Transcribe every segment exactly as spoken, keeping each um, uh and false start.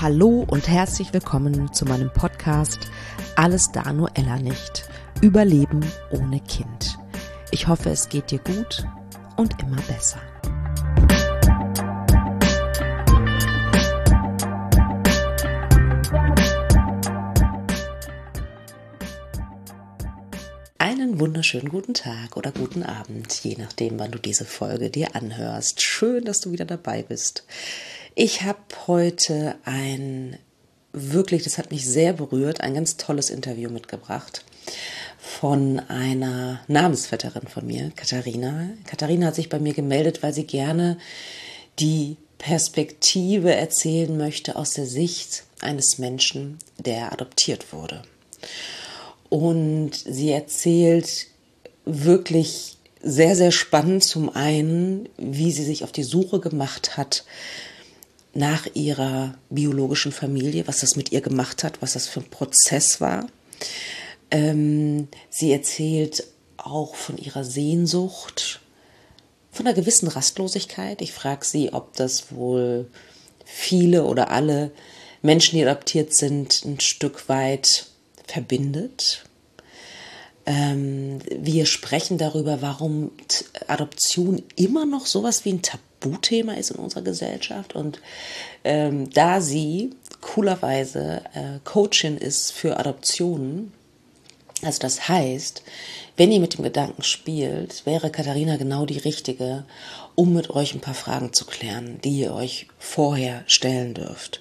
Hallo und herzlich willkommen zu meinem Podcast Alles da nur Ella nicht. Überleben ohne Kind. Ich hoffe, es geht dir gut und immer besser. Einen wunderschönen guten Tag oder guten Abend, je nachdem, wann du diese Folge dir anhörst. Schön, dass du wieder dabei bist. Ich habe heute ein, wirklich, das hat mich sehr berührt, ein ganz tolles Interview mitgebracht von einer Namensvetterin von mir, Katharina. Katharina hat sich bei mir gemeldet, weil sie gerne die Perspektive erzählen möchte aus der Sicht eines Menschen, der adoptiert wurde. Und sie erzählt wirklich sehr, sehr spannend zum einen, wie sie sich auf die Suche gemacht hat nach ihrer biologischen Familie, was das mit ihr gemacht hat, was das für ein Prozess war. Ähm, sie erzählt auch von ihrer Sehnsucht, von einer gewissen Rastlosigkeit. Ich frage sie, ob das wohl viele oder alle Menschen, die adoptiert sind, ein Stück weit verbindet. Ähm, wir sprechen darüber, warum t- Adoption immer noch sowas wie ein Tabuthema ist in unserer Gesellschaft. Und ähm, da sie coolerweise äh, Coachin ist für Adoptionen, also das heißt, wenn ihr mit dem Gedanken spielt, wäre Katharina genau die Richtige, um mit euch ein paar Fragen zu klären, die ihr euch vorher stellen dürft.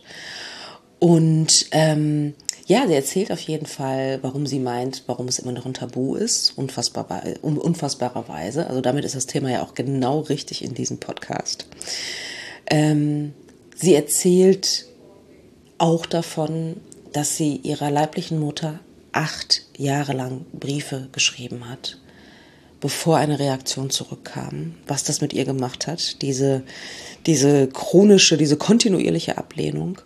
Und ähm, ja, sie erzählt auf jeden Fall, warum sie meint, warum es immer noch ein Tabu ist, unfassbar, unfassbarerweise. Also damit ist das Thema ja auch genau richtig in diesem Podcast. Ähm, sie erzählt auch davon, dass sie ihrer leiblichen Mutter acht Jahre lang Briefe geschrieben hat, bevor eine Reaktion zurückkam, was das mit ihr gemacht hat, diese, diese chronische, diese kontinuierliche Ablehnung.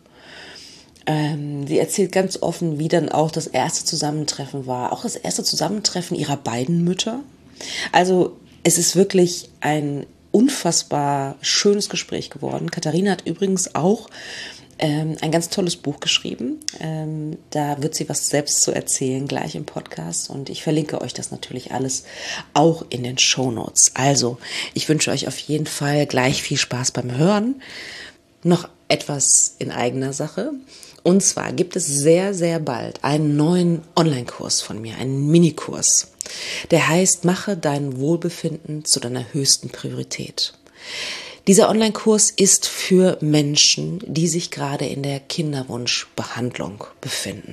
Ähm, sie erzählt ganz offen, wie dann auch das erste Zusammentreffen war, auch das erste Zusammentreffen ihrer beiden Mütter. Also es ist wirklich ein unfassbar schönes Gespräch geworden. Katharina hat übrigens auch ähm, ein ganz tolles Buch geschrieben. Ähm, da wird sie was selbst zu erzählen, gleich im Podcast. Und ich verlinke euch das natürlich alles auch in den Shownotes. Also, ich wünsche euch auf jeden Fall gleich viel Spaß beim Hören. Noch etwas in eigener Sache. Und zwar gibt es sehr, sehr bald einen neuen Online-Kurs von mir, einen Minikurs. Der heißt, mache dein Wohlbefinden zu deiner höchsten Priorität. Dieser Online-Kurs ist für Menschen, die sich gerade in der Kinderwunschbehandlung befinden.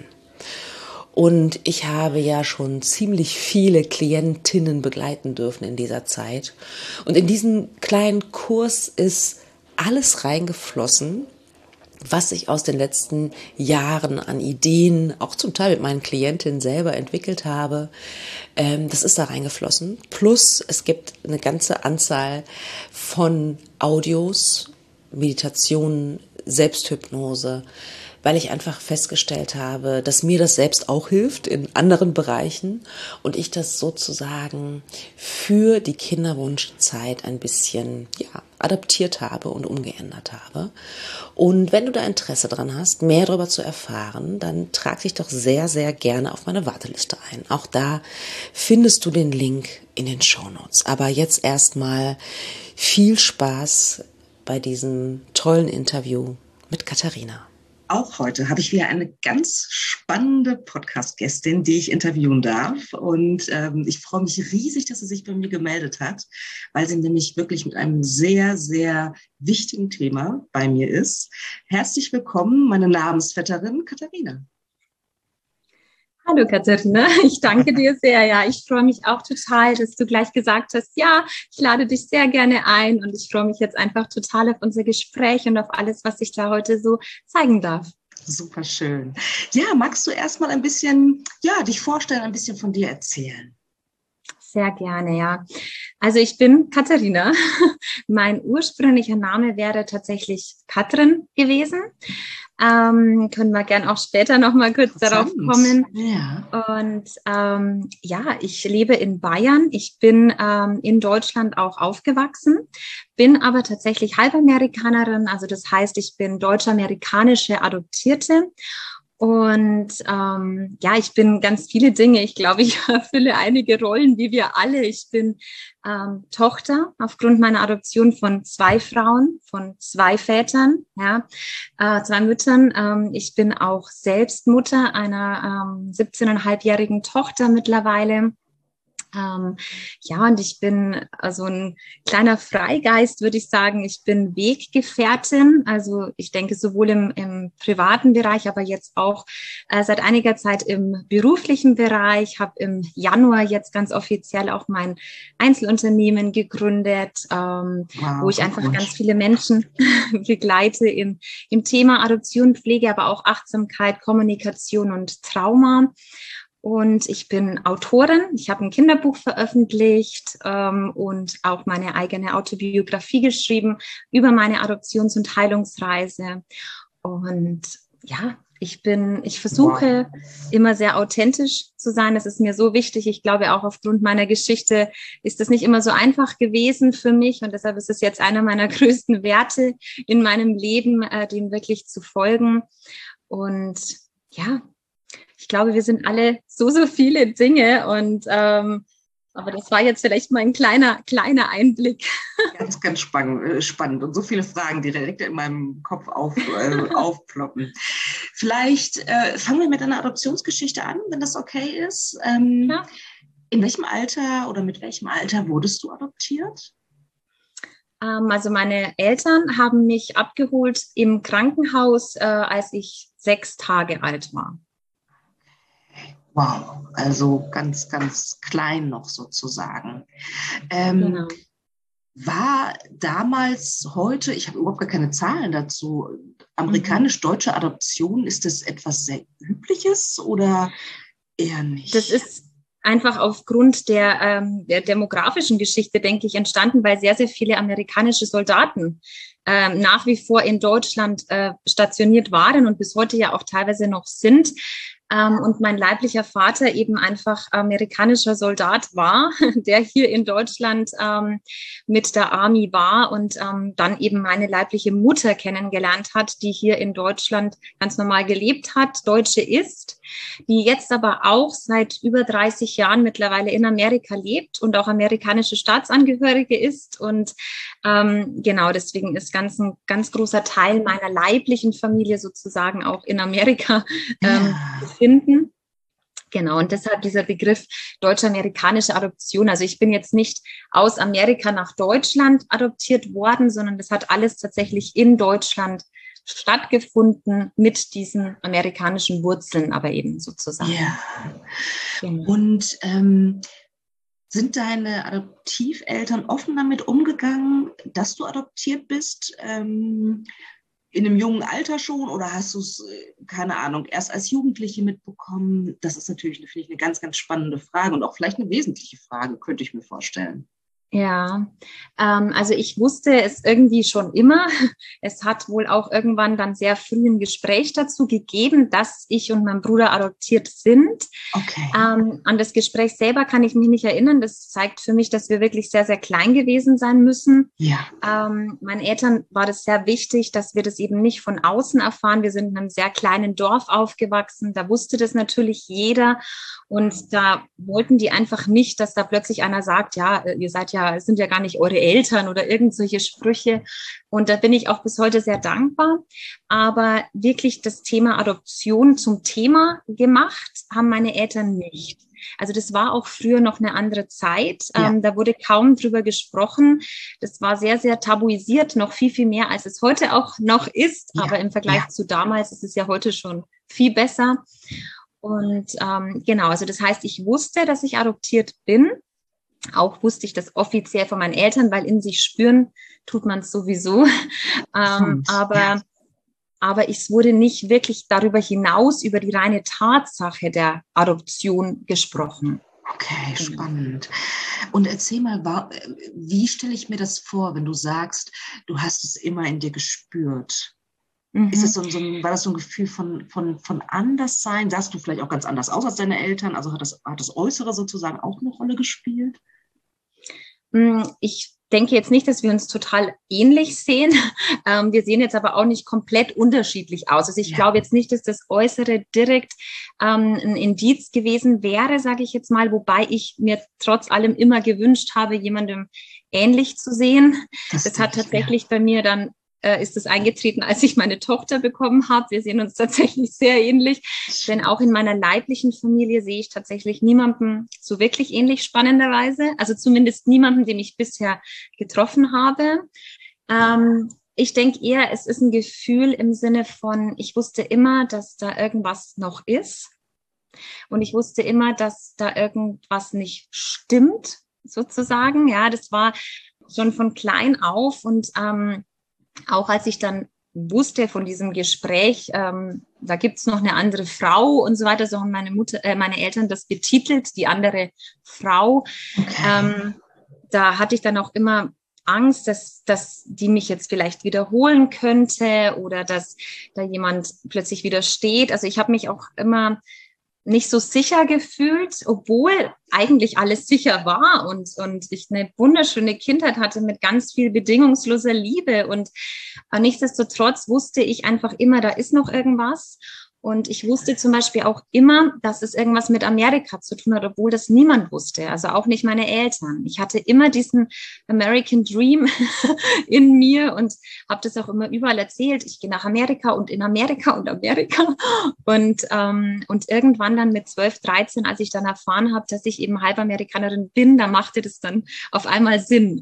Und ich habe ja schon ziemlich viele Klientinnen begleiten dürfen in dieser Zeit. Und in diesem kleinen Kurs ist alles reingeflossen, was ich aus den letzten Jahren an Ideen, auch zum Teil mit meinen Klientinnen selber entwickelt habe. Ähm, das ist da reingeflossen. Plus es gibt eine ganze Anzahl von Audios, Meditationen, Selbsthypnose, weil ich einfach festgestellt habe, dass mir das selbst auch hilft in anderen Bereichen und ich das sozusagen für die Kinderwunschzeit ein bisschen, ja, adaptiert habe und umgeändert habe. Und wenn du da Interesse dran hast, mehr darüber zu erfahren, dann trag dich doch sehr, sehr gerne auf meine Warteliste ein. Auch da findest du den Link in den Shownotes. Aber jetzt erstmal viel Spaß bei diesem tollen Interview mit Katharina. Auch heute habe ich wieder eine ganz spannende Podcast-Gästin, die ich interviewen darf. Und ähm, ich freue mich riesig, dass sie sich bei mir gemeldet hat, weil sie nämlich wirklich mit einem sehr, sehr wichtigen Thema bei mir ist. Herzlich willkommen, meine Namensvetterin Katharina. Hallo Katharina, ich danke dir sehr. Ja, ich freue mich auch total, dass du gleich gesagt hast, ja, ich lade dich sehr gerne ein und ich freue mich jetzt einfach total auf unser Gespräch und auf alles, was ich da heute so zeigen darf. Super schön. Ja, magst du erstmal ein bisschen, ja, dich vorstellen, ein bisschen von dir erzählen? Sehr gerne, ja. Also ich bin Katharina. Mein ursprünglicher Name wäre tatsächlich Katrin gewesen. Ähm, können wir gern auch später noch mal kurz darauf kommen. Ja. Und ähm, ja, ich lebe in Bayern. Ich bin ähm, in Deutschland auch aufgewachsen, bin aber tatsächlich Halbamerikanerin. Also das heißt, ich bin deutsch-amerikanische Adoptierte. Und ähm, ja, ich bin ganz viele Dinge. Ich glaube, ich erfülle einige Rollen, wie wir alle. Ich bin ähm, Tochter aufgrund meiner Adoption von zwei Frauen, von zwei Vätern, ja, äh, zwei Müttern. Ähm, ich bin auch selbst Mutter einer ähm, siebzehneinhalbjährigen Tochter mittlerweile. Ähm, ja, und ich bin also ein kleiner Freigeist, würde ich sagen. Ich bin Weggefährtin. Also ich denke sowohl im, im privaten Bereich, aber jetzt auch äh, seit einiger Zeit im beruflichen Bereich. Habe im Januar jetzt ganz offiziell auch mein Einzelunternehmen gegründet, ähm, Wow, wo ich einfach ganz viele Menschen begleite im, im Thema Adoption, Pflege, aber auch Achtsamkeit, Kommunikation und Trauma. Und ich bin Autorin. Ich habe ein Kinderbuch veröffentlicht ähm, und auch meine eigene Autobiografie geschrieben über meine Adoptions- und Heilungsreise. Und ja, ich bin, ich versuche wow. immer sehr authentisch zu sein. Das ist mir so wichtig. Ich glaube, auch aufgrund meiner Geschichte ist das nicht immer so einfach gewesen für mich. Und deshalb ist es jetzt einer meiner größten Werte in meinem Leben, äh, dem wirklich zu folgen. Und ja, ich glaube, wir sind alle so, so viele Dinge und ähm, aber das war jetzt vielleicht mal ein kleiner, kleiner Einblick. Ganz, ganz spannend, spannend und so viele Fragen, die direkt in meinem Kopf auf, äh, aufploppen. Vielleicht äh, fangen wir mit einer Adoptionsgeschichte an, wenn das okay ist. Ähm, ja. In welchem Alter oder mit welchem Alter wurdest du adoptiert? Ähm, also meine Eltern haben mich abgeholt im Krankenhaus, äh, als ich sechs Tage alt war. Wow, also ganz, ganz klein noch sozusagen. Ähm, genau. War damals, heute, ich habe überhaupt gar keine Zahlen dazu, amerikanisch-deutsche Adoption, ist das etwas sehr Übliches oder eher nicht? Das ist einfach aufgrund der, ähm, der demografischen Geschichte, denke ich, entstanden, weil sehr, sehr viele amerikanische Soldaten ähm, nach wie vor in Deutschland äh, stationiert waren und bis heute ja auch teilweise noch sind. Ähm, und mein leiblicher Vater eben einfach amerikanischer Soldat war, der hier in Deutschland ähm, mit der Army war und ähm, dann eben meine leibliche Mutter kennengelernt hat, die hier in Deutschland ganz normal gelebt hat, Deutsche ist, die jetzt aber auch seit über dreißig Jahren mittlerweile in Amerika lebt und auch amerikanische Staatsangehörige ist. Und ähm, genau deswegen ist ganz ein ganz großer Teil meiner leiblichen Familie sozusagen auch in Amerika ähm, ja. finden. Genau, und deshalb dieser Begriff deutsch-amerikanische Adoption. Also ich bin jetzt nicht aus Amerika nach Deutschland adoptiert worden, sondern das hat alles tatsächlich in Deutschland stattgefunden mit diesen amerikanischen Wurzeln, aber eben sozusagen. Ja. Genau. Und ähm, sind deine Adoptiveltern offen damit umgegangen, dass du adoptiert bist? Ähm, in einem jungen Alter schon oder hast du es, keine Ahnung, erst als Jugendliche mitbekommen? Das ist natürlich, finde ich, eine ganz, ganz spannende Frage und auch vielleicht eine wesentliche Frage, könnte ich mir vorstellen. Ja, ähm, also ich wusste es irgendwie schon immer. Es hat wohl auch irgendwann dann sehr früh ein Gespräch dazu gegeben, dass ich und mein Bruder adoptiert sind. Okay. Ähm, an das Gespräch selber kann ich mich nicht erinnern. Das zeigt für mich, dass wir wirklich sehr, sehr klein gewesen sein müssen. Ja. Ähm, meinen Eltern war das sehr wichtig, dass wir das eben nicht von außen erfahren. Wir sind in einem sehr kleinen Dorf aufgewachsen. Da wusste das natürlich jeder. Und da wollten die einfach nicht, dass da plötzlich einer sagt, ja, ihr seid ja, es sind ja gar nicht eure Eltern oder irgend solche Sprüche. Und da bin ich auch bis heute sehr dankbar. Aber wirklich das Thema Adoption zum Thema gemacht haben meine Eltern nicht. Also das war auch früher noch eine andere Zeit. Ja. Ähm, da wurde kaum drüber gesprochen. Das war sehr, sehr tabuisiert, noch viel, viel mehr, als es heute auch noch ist. Ja. Aber im Vergleich ja. zu damals ist es ja heute schon viel besser. Und ähm, genau, also das heißt, ich wusste, dass ich adoptiert bin. Auch wusste ich das offiziell von meinen Eltern, weil in sich spüren tut man es sowieso. ähm, aber ja. aber es wurde nicht wirklich darüber hinaus über die reine Tatsache der Adoption gesprochen. Okay, spannend. Und erzähl mal, wie stelle ich mir das vor, wenn du sagst, du hast es immer in dir gespürt? Ist das so, so ein, war das so ein Gefühl von, von, von Anderssein? Sahst du vielleicht auch ganz anders aus als deine Eltern? Also hat das, hat das Äußere sozusagen auch eine Rolle gespielt? Ich denke jetzt nicht, dass wir uns total ähnlich sehen. Ähm, wir sehen jetzt aber auch nicht komplett unterschiedlich aus. Also ich ja. glaube jetzt nicht, dass das Äußere direkt ähm, ein Indiz gewesen wäre, sage ich jetzt mal, wobei ich mir trotz allem immer gewünscht habe, jemandem ähnlich zu sehen. Das, das hat tatsächlich ja. bei mir dann äh, ist es eingetreten, als ich meine Tochter bekommen habe. Wir sehen uns tatsächlich sehr ähnlich, denn auch in meiner leiblichen Familie sehe ich tatsächlich niemanden so wirklich ähnlich, spannenderweise. Also zumindest niemanden, den ich bisher getroffen habe. Ähm, ich denke eher, es ist ein Gefühl im Sinne von, ich wusste immer, dass da irgendwas noch ist. Und ich wusste immer, dass da irgendwas nicht stimmt, sozusagen. Ja, das war schon von klein auf. Und ähm, auch als ich dann wusste von diesem Gespräch, ähm, da gibt's noch eine andere Frau und so weiter, so haben meine Mutter, äh, meine Eltern das betitelt, die andere Frau. Okay. Ähm, da hatte ich dann auch immer Angst, dass, dass die mich jetzt vielleicht wiederholen könnte oder dass da jemand plötzlich widersteht. Also ich habe mich auch immer nicht so sicher gefühlt, obwohl eigentlich alles sicher war und, und ich eine wunderschöne Kindheit hatte mit ganz viel bedingungsloser Liebe. Und nichtsdestotrotz wusste ich einfach immer, da ist noch irgendwas. Und ich wusste zum Beispiel auch immer, dass es irgendwas mit Amerika zu tun hat, obwohl das niemand wusste, also auch nicht meine Eltern. Ich hatte immer diesen American Dream in mir und habe das auch immer überall erzählt. Ich gehe nach Amerika und in Amerika und Amerika. Und, ähm, und irgendwann dann mit zwölf, dreizehn, als ich dann erfahren habe, dass ich eben Halbamerikanerin bin, da machte das dann auf einmal Sinn.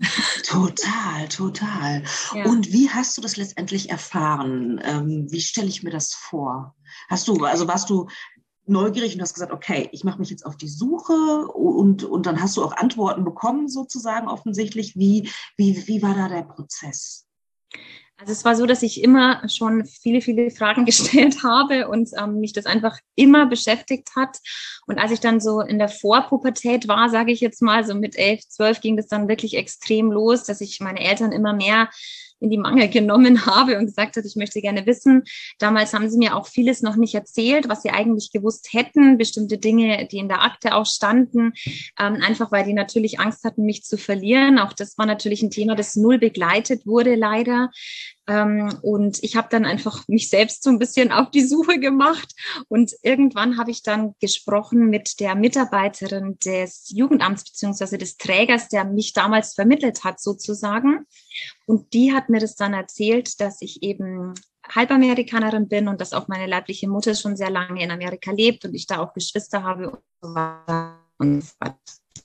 Total, total. Ja. Und wie hast du das letztendlich erfahren? Ähm, wie stelle ich mir das vor? Hast du, also warst du neugierig und hast gesagt, okay, ich mache mich jetzt auf die Suche und, und dann hast du auch Antworten bekommen sozusagen offensichtlich. Wie, wie, wie war da der Prozess? Also es war so, dass ich immer schon viele, viele Fragen gestellt habe und ähm, mich das einfach immer beschäftigt hat. Und als ich dann so in der Vorpubertät war, sage ich jetzt mal, so mit elf, zwölf ging das dann wirklich extrem los, dass ich meine Eltern immer mehr in die Mangel genommen habe und gesagt hat, ich möchte gerne wissen. Damals haben sie mir auch vieles noch nicht erzählt, was sie eigentlich gewusst hätten, bestimmte Dinge, die in der Akte auch standen, ähm, einfach weil die natürlich Angst hatten, mich zu verlieren. Auch das war natürlich ein Thema, das null begleitet wurde, leider. Ähm, und ich habe dann einfach mich selbst so ein bisschen auf die Suche gemacht und irgendwann habe ich dann gesprochen mit der Mitarbeiterin des Jugendamts beziehungsweise des Trägers, der mich damals vermittelt hat sozusagen. Und die hat mir das dann erzählt, dass ich eben Halbamerikanerin bin und dass auch meine leibliche Mutter schon sehr lange in Amerika lebt und ich da auch Geschwister habe und so weiter und so weiter.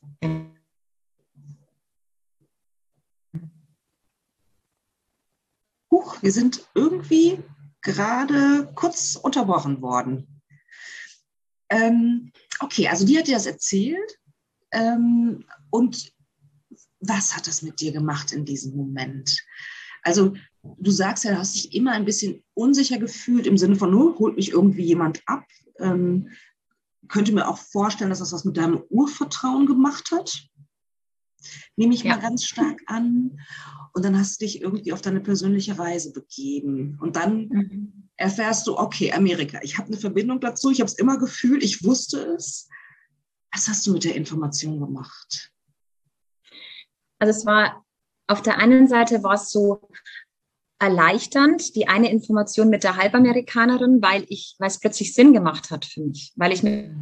Huch, wir sind irgendwie gerade kurz unterbrochen worden. Ähm, okay, also die hat dir das erzählt. Ähm, und was hat das mit dir gemacht in diesem Moment? Also du sagst ja, du hast dich immer ein bisschen unsicher gefühlt im Sinne von, oh, holt mich irgendwie jemand ab. Ähm, könnte mir auch vorstellen, dass das was mit deinem Urvertrauen gemacht hat. Nehme ich ja. mal ganz stark an. Und dann hast du dich irgendwie auf deine persönliche Reise begeben. Und dann mhm. erfährst du, okay, Amerika, ich habe eine Verbindung dazu, ich habe es immer gefühlt, ich wusste es. Was hast du mit der Information gemacht? Also es war, auf der einen Seite war es so erleichternd, die eine Information mit der Halbamerikanerin, weil ich, weil es plötzlich Sinn gemacht hat für mich, weil ich mir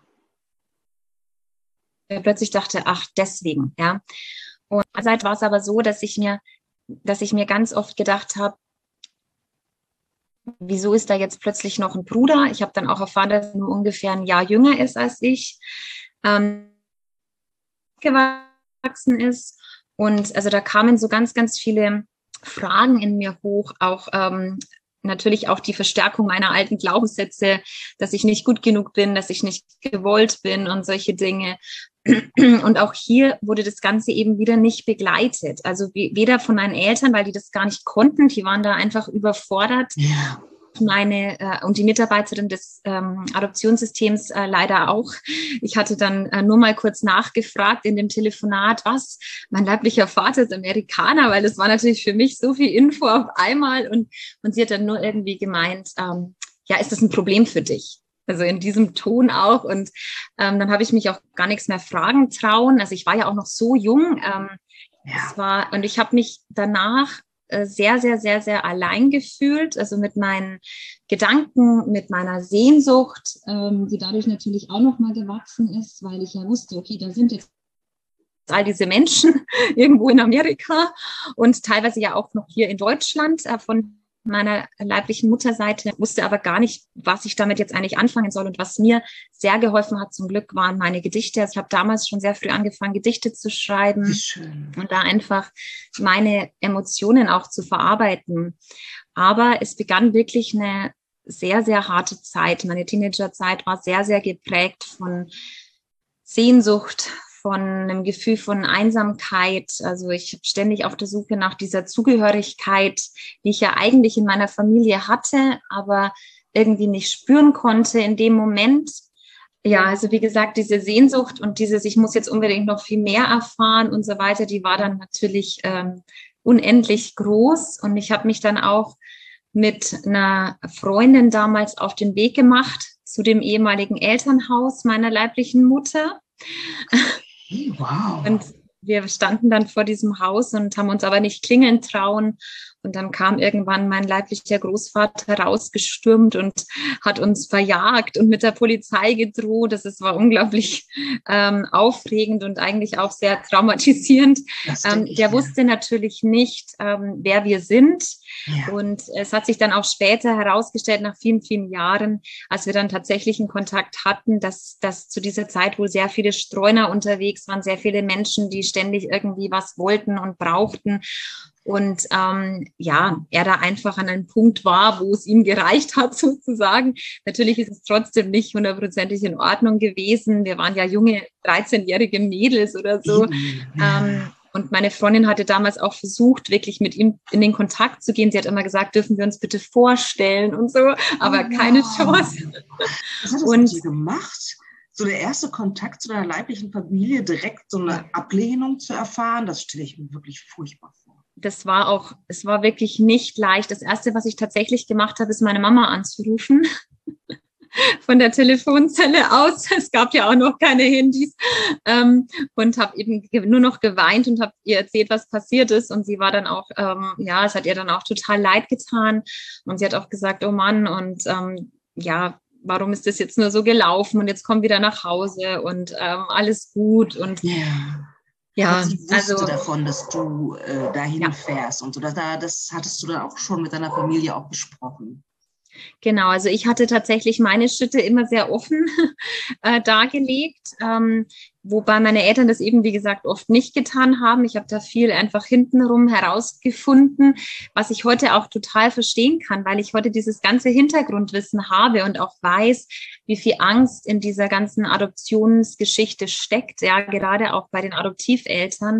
plötzlich dachte, ach, deswegen, ja. Und andererseits war es aber so, dass ich mir, dass ich mir ganz oft gedacht habe, wieso ist da jetzt plötzlich noch ein Bruder? Ich habe dann auch erfahren, dass er nur ungefähr ein Jahr jünger ist als ich, ähm, gewachsen ist. Und also da kamen so ganz, ganz viele Fragen in mir hoch, auch ähm, natürlich auch die Verstärkung meiner alten Glaubenssätze, dass ich nicht gut genug bin, dass ich nicht gewollt bin und solche Dinge. Und auch hier wurde das Ganze eben wieder nicht begleitet. Also weder von meinen Eltern, weil die das gar nicht konnten, die waren da einfach überfordert. Ja. meine äh, und die Mitarbeiterin des ähm, Adoptionssystems äh, leider auch. Ich hatte dann äh, nur mal kurz nachgefragt in dem Telefonat, was, mein leiblicher Vater ist Amerikaner, weil das war natürlich für mich so viel Info auf einmal und, und sie hat dann nur irgendwie gemeint, ähm, ja, ist das ein Problem für dich? Also in diesem Ton auch und ähm, dann habe ich mich auch gar nichts mehr fragen trauen. Also ich war ja auch noch so jung. Ähm, Ja. es war, und ich habe mich danach sehr, sehr, sehr, sehr allein gefühlt, also mit meinen Gedanken, mit meiner Sehnsucht, ähm, die dadurch natürlich auch nochmal gewachsen ist, weil ich ja wusste, okay, da sind jetzt all diese Menschen irgendwo in Amerika und teilweise ja auch noch hier in Deutschland äh, von meiner leiblichen Mutterseite, wusste aber gar nicht, was ich damit jetzt eigentlich anfangen soll. Und was mir sehr geholfen hat, zum Glück, waren meine Gedichte. Also ich habe damals schon sehr früh angefangen, Gedichte zu schreiben. Wie schön. Und da einfach meine Emotionen auch zu verarbeiten. Aber es begann wirklich eine sehr, sehr harte Zeit. Meine Teenagerzeit war sehr, sehr geprägt von Sehnsucht, von einem Gefühl von Einsamkeit. Also ich habe ständig auf der Suche nach dieser Zugehörigkeit, die ich ja eigentlich in meiner Familie hatte, aber irgendwie nicht spüren konnte in dem Moment. Ja, also wie gesagt, diese Sehnsucht und dieses, ich muss jetzt unbedingt noch viel mehr erfahren und so weiter, die war dann natürlich ähm, unendlich groß. Und ich habe mich dann auch mit einer Freundin damals auf den Weg gemacht zu dem ehemaligen Elternhaus meiner leiblichen Mutter. Hey, wow. Und wir standen dann vor diesem Haus und haben uns aber nicht klingeln trauen. Und dann kam irgendwann mein leiblicher Großvater rausgestürmt und hat uns verjagt und mit der Polizei gedroht. Das ist, war unglaublich ähm, aufregend und eigentlich auch sehr traumatisierend. Ähm, der wusste natürlich nicht, ähm, wer wir sind. Ja. Und es hat sich dann auch später herausgestellt, nach vielen, vielen Jahren, als wir dann tatsächlich einen Kontakt hatten, dass, dass zu dieser Zeit wohl sehr viele Streuner unterwegs waren, sehr viele Menschen, die ständig irgendwie was wollten und brauchten. Und ähm, ja, er da einfach an einem Punkt war, wo es ihm gereicht hat, sozusagen. Natürlich ist es trotzdem nicht hundertprozentig in Ordnung gewesen. Wir waren ja junge, dreizehnjährige Mädels oder so. Ja. Ähm, und meine Freundin hatte damals auch versucht, wirklich mit ihm in den Kontakt zu gehen. Sie hat immer gesagt, dürfen wir uns bitte vorstellen und so, aber Oh, keine wow. Chance. Was hat das Und mit dir gemacht? So der erste Kontakt zu deiner leiblichen Familie, direkt so eine Ablehnung zu erfahren, das stelle ich mir wirklich furchtbar vor. Das war auch, es war wirklich nicht leicht. Das Erste, was ich tatsächlich gemacht habe, ist meine Mama anzurufen. Von der Telefonzelle aus. Es gab ja auch noch keine Handys. Ähm, und habe eben nur noch geweint und habe ihr erzählt, was passiert ist. Und sie war dann auch, ähm, ja, es hat ihr dann auch total leid getan. Und sie hat auch gesagt, oh Mann, und ähm, ja, warum ist das jetzt nur so gelaufen? Und jetzt komm wieder nach Hause und ähm, alles gut. Und ja. Ja, und sie wusste also davon, dass du äh, dahin ja. fährst und so. Das, das hattest du dann auch schon mit deiner Familie auch besprochen. Genau, also ich hatte tatsächlich meine Schritte immer sehr offen äh, dargelegt, ähm, wobei meine Eltern das eben, wie gesagt, oft nicht getan haben. Ich habe da viel einfach hintenrum herausgefunden, was ich heute auch total verstehen kann, weil ich heute dieses ganze Hintergrundwissen habe und auch weiß, wie viel Angst in dieser ganzen Adoptionsgeschichte steckt, ja, gerade auch bei den Adoptiveltern.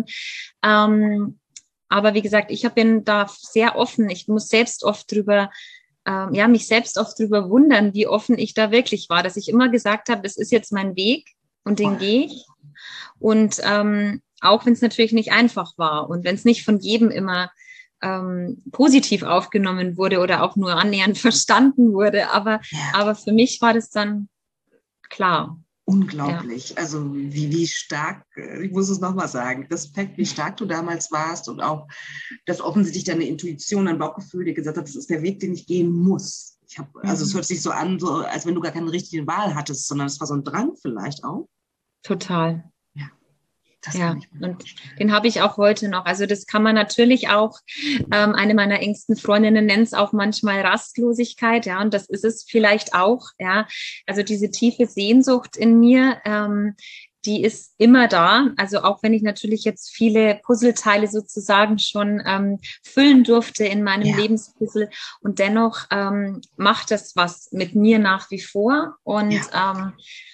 Ähm, aber wie gesagt, ich bin da sehr offen. Ich muss selbst oft drüber ja, mich selbst oft drüber wundern, wie offen ich da wirklich war, dass ich immer gesagt habe, das ist jetzt mein Weg und den gehe ich. Und ähm, auch wenn es natürlich nicht einfach war und wenn es nicht von jedem immer ähm, positiv aufgenommen wurde oder auch nur annähernd verstanden wurde, aber, ja. aber für mich war das dann klar. Unglaublich. Ja. Also wie, wie stark, ich muss es nochmal sagen, Respekt, wie stark du damals warst und auch, dass offensichtlich deine Intuition, dein Bauchgefühl dir gesagt hat, das ist der Weg, den ich gehen muss. Ich hab, also mhm. es hört sich so an, so, als wenn du gar keine richtige Wahl hattest, sondern es war so ein Drang vielleicht auch. Total. Ja. Das ja, und den habe ich auch heute noch. Also das kann man natürlich auch, ähm, eine meiner engsten Freundinnen nennt es auch manchmal Rastlosigkeit, ja, und das ist es vielleicht auch, ja. Also diese tiefe Sehnsucht in mir, ähm, die ist immer da. Also auch wenn ich natürlich jetzt viele Puzzleteile sozusagen schon ähm, füllen durfte in meinem ja. Lebenspuzzle und dennoch ähm, macht das was mit mir nach wie vor und ja. ähm,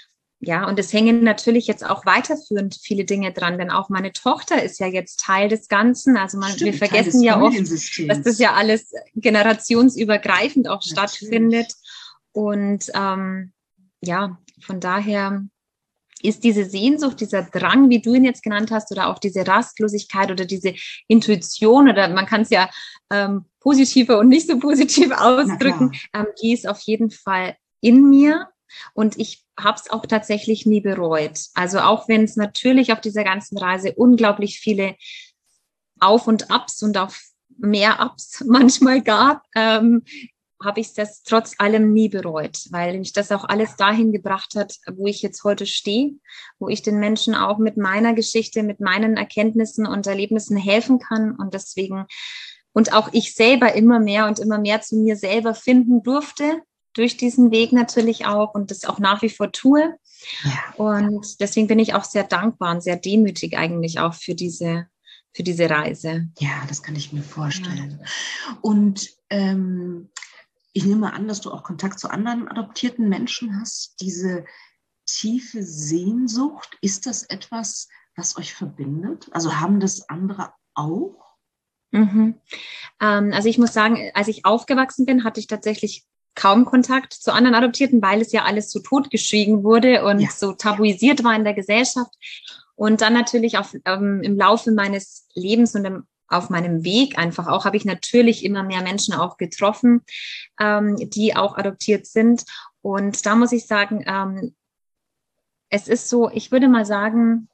ja, und es hängen natürlich jetzt auch weiterführend viele Dinge dran, denn auch meine Tochter ist ja jetzt Teil des Ganzen. Also man, Stimmt, wir vergessen ja oft, dass das ja alles generationsübergreifend auch natürlich stattfindet. Und ähm, ja, von daher ist diese Sehnsucht, dieser Drang, wie du ihn jetzt genannt hast, oder auch diese Rastlosigkeit oder diese Intuition, oder man kann es ja ähm, positiver und nicht so positiv ausdrücken, ähm, die ist auf jeden Fall in mir. Und ich habe es auch tatsächlich nie bereut. Also auch wenn es natürlich auf dieser ganzen Reise unglaublich viele Auf und Abs und auch mehr Ups manchmal gab, ähm, habe ich das trotz allem nie bereut, weil mich das auch alles dahin gebracht hat, wo ich jetzt heute stehe, wo ich den Menschen auch mit meiner Geschichte, mit meinen Erkenntnissen und Erlebnissen helfen kann. Und deswegen, und auch ich selber immer mehr und immer mehr zu mir selber finden durfte, durch diesen Weg natürlich auch, und das auch nach wie vor tue. Ja. Und deswegen bin ich auch sehr dankbar und sehr demütig eigentlich auch für diese, für diese Reise. Ja, das kann ich mir vorstellen. Ja. Und ähm, ich nehme an, dass du auch Kontakt zu anderen adoptierten Menschen hast. Diese tiefe Sehnsucht, ist das etwas, was euch verbindet? Also haben das andere auch? Mhm. Ähm, also ich muss sagen, als ich aufgewachsen bin, hatte ich tatsächlich kaum Kontakt zu anderen Adoptierten, weil es ja alles so totgeschwiegen wurde und ja. so tabuisiert war in der Gesellschaft. Und dann natürlich auf, ähm, im Laufe meines Lebens und im auf meinem Weg einfach auch, habe ich natürlich immer mehr Menschen auch getroffen, ähm, die auch adoptiert sind. Und da muss ich sagen, ähm, es ist so, ich würde mal sagen,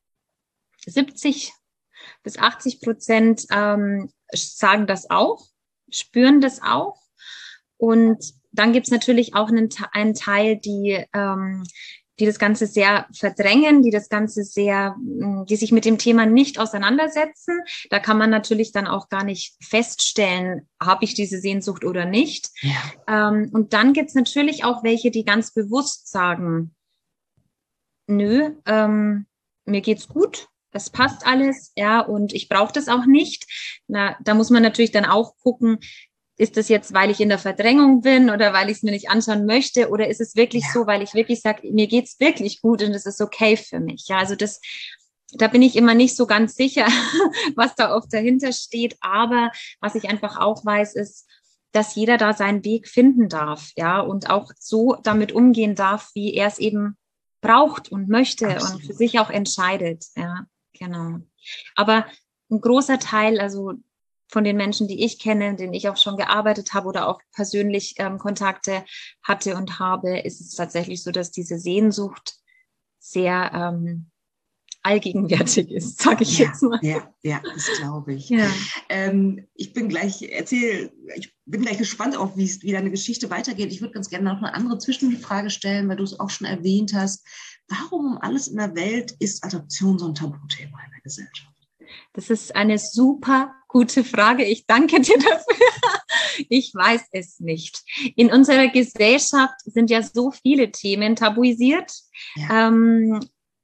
siebzig bis achtzig Prozent ähm, sagen das auch, spüren das auch. Und dann gibt es natürlich auch einen, einen Teil, die ähm, die das Ganze sehr verdrängen, die das Ganze sehr, die sich mit dem Thema nicht auseinandersetzen. Da kann man natürlich dann auch gar nicht feststellen, habe ich diese Sehnsucht oder nicht. Ja. Ähm, und dann gibt's natürlich auch welche, die ganz bewusst sagen, nö, ähm, mir geht's gut, das passt alles, ja, und ich brauche das auch nicht. Na, da muss man natürlich dann auch gucken, ist das jetzt, weil ich in der Verdrängung bin oder weil ich es mir nicht anschauen möchte, oder ist es wirklich ja. so, weil ich wirklich sage, mir geht's wirklich gut und es ist okay für mich. Ja, also das, da bin ich immer nicht so ganz sicher, was da oft dahinter steht. Aber was ich einfach auch weiß, ist, dass jeder da seinen Weg finden darf, ja, und auch so damit umgehen darf, wie er es eben braucht und möchte. Absolut. Und für sich auch entscheidet. Ja, genau. Aber ein großer Teil, also von den Menschen, die ich kenne, denen ich auch schon gearbeitet habe oder auch persönlich ähm, Kontakte hatte und habe, ist es tatsächlich so, dass diese Sehnsucht sehr ähm, allgegenwärtig ist, sage ich ja, jetzt mal. Ja, ja, das glaube ich. Ja. Ähm, ich bin gleich, erzähl, ich bin gleich gespannt auf, wie, wie deine Geschichte weitergeht. Ich würde ganz gerne noch eine andere Zwischenfrage stellen, weil du es auch schon erwähnt hast. Warum um alles in der Welt ist Adoption so ein Tabuthema in der Gesellschaft? Das ist eine super gute Frage. Ich danke dir dafür. Ich weiß es nicht. In unserer Gesellschaft sind ja so viele Themen tabuisiert. Ja. Ähm,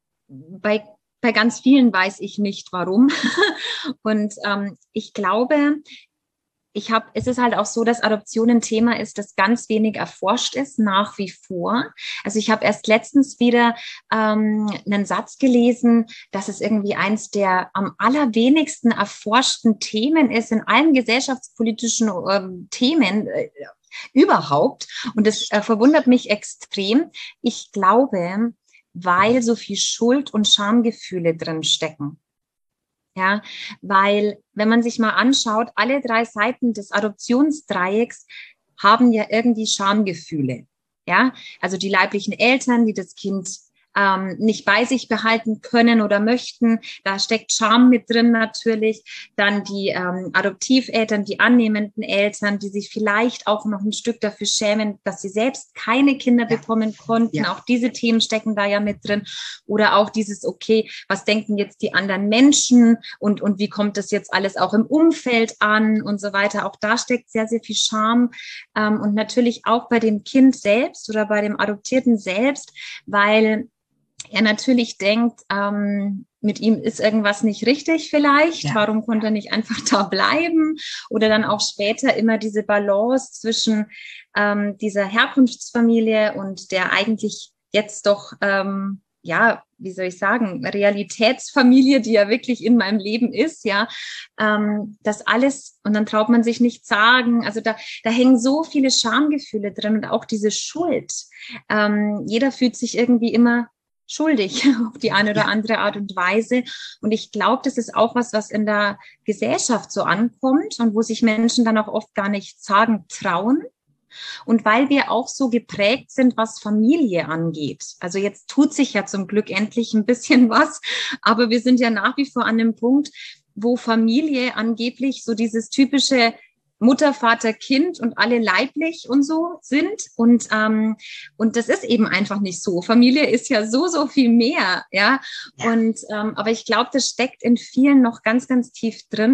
bei, bei ganz vielen weiß ich nicht, warum. Und ähm, ich glaube, ich habe, es ist halt auch so, dass Adoption ein Thema ist, das ganz wenig erforscht ist, nach wie vor. Also ich habe erst letztens wieder ähm, einen Satz gelesen, dass es irgendwie eins der am allerwenigsten erforschten Themen ist in allen gesellschaftspolitischen ähm, Themen äh, überhaupt. Und das äh, verwundert mich extrem. Ich glaube, weil so viel Schuld- und Schamgefühle drin stecken. Ja, weil wenn man sich mal anschaut, alle drei Seiten des Adoptionsdreiecks haben ja irgendwie Schamgefühle. Ja, also die leiblichen Eltern, die das Kind ähm, nicht bei sich behalten können oder möchten, da steckt Scham mit drin natürlich. Dann die ähm, Adoptiveltern, die annehmenden Eltern, die sich vielleicht auch noch ein Stück dafür schämen, dass sie selbst keine Kinder ja. bekommen konnten. Ja. Auch diese Themen stecken da ja mit drin. Oder auch dieses, okay, was denken jetzt die anderen Menschen und, und wie kommt das jetzt alles auch im Umfeld an und so weiter. Auch da steckt sehr, sehr viel Scham. Ähm, und natürlich auch bei dem Kind selbst oder bei dem Adoptierten selbst, weil er natürlich denkt, ähm, mit ihm ist irgendwas nicht richtig vielleicht. Ja. Warum konnte er nicht einfach da bleiben? Oder dann auch später immer diese Balance zwischen ähm, dieser Herkunftsfamilie und der eigentlich jetzt doch, ähm, ja, wie soll ich sagen, Realitätsfamilie, die ja wirklich in meinem Leben ist, ja, ähm, das alles, und dann traut man sich nicht sagen, also da, da hängen so viele Schamgefühle drin und auch diese Schuld. Ähm, jeder fühlt sich irgendwie immer schuldig auf die eine oder andere Art und Weise. Und ich glaube, das ist auch was, was in der Gesellschaft so ankommt und wo sich Menschen dann auch oft gar nicht sagen trauen. Und weil wir auch so geprägt sind, was Familie angeht. Also jetzt tut sich ja zum Glück endlich ein bisschen was, aber wir sind ja nach wie vor an dem Punkt, wo Familie angeblich so dieses typische Mutter, Vater, Kind und alle leiblich und so sind. Und, ähm, und das ist eben einfach nicht so. Familie ist ja so, so viel mehr. Ja. Und, ähm, aber ich glaube, das steckt in vielen noch ganz, ganz tief drin.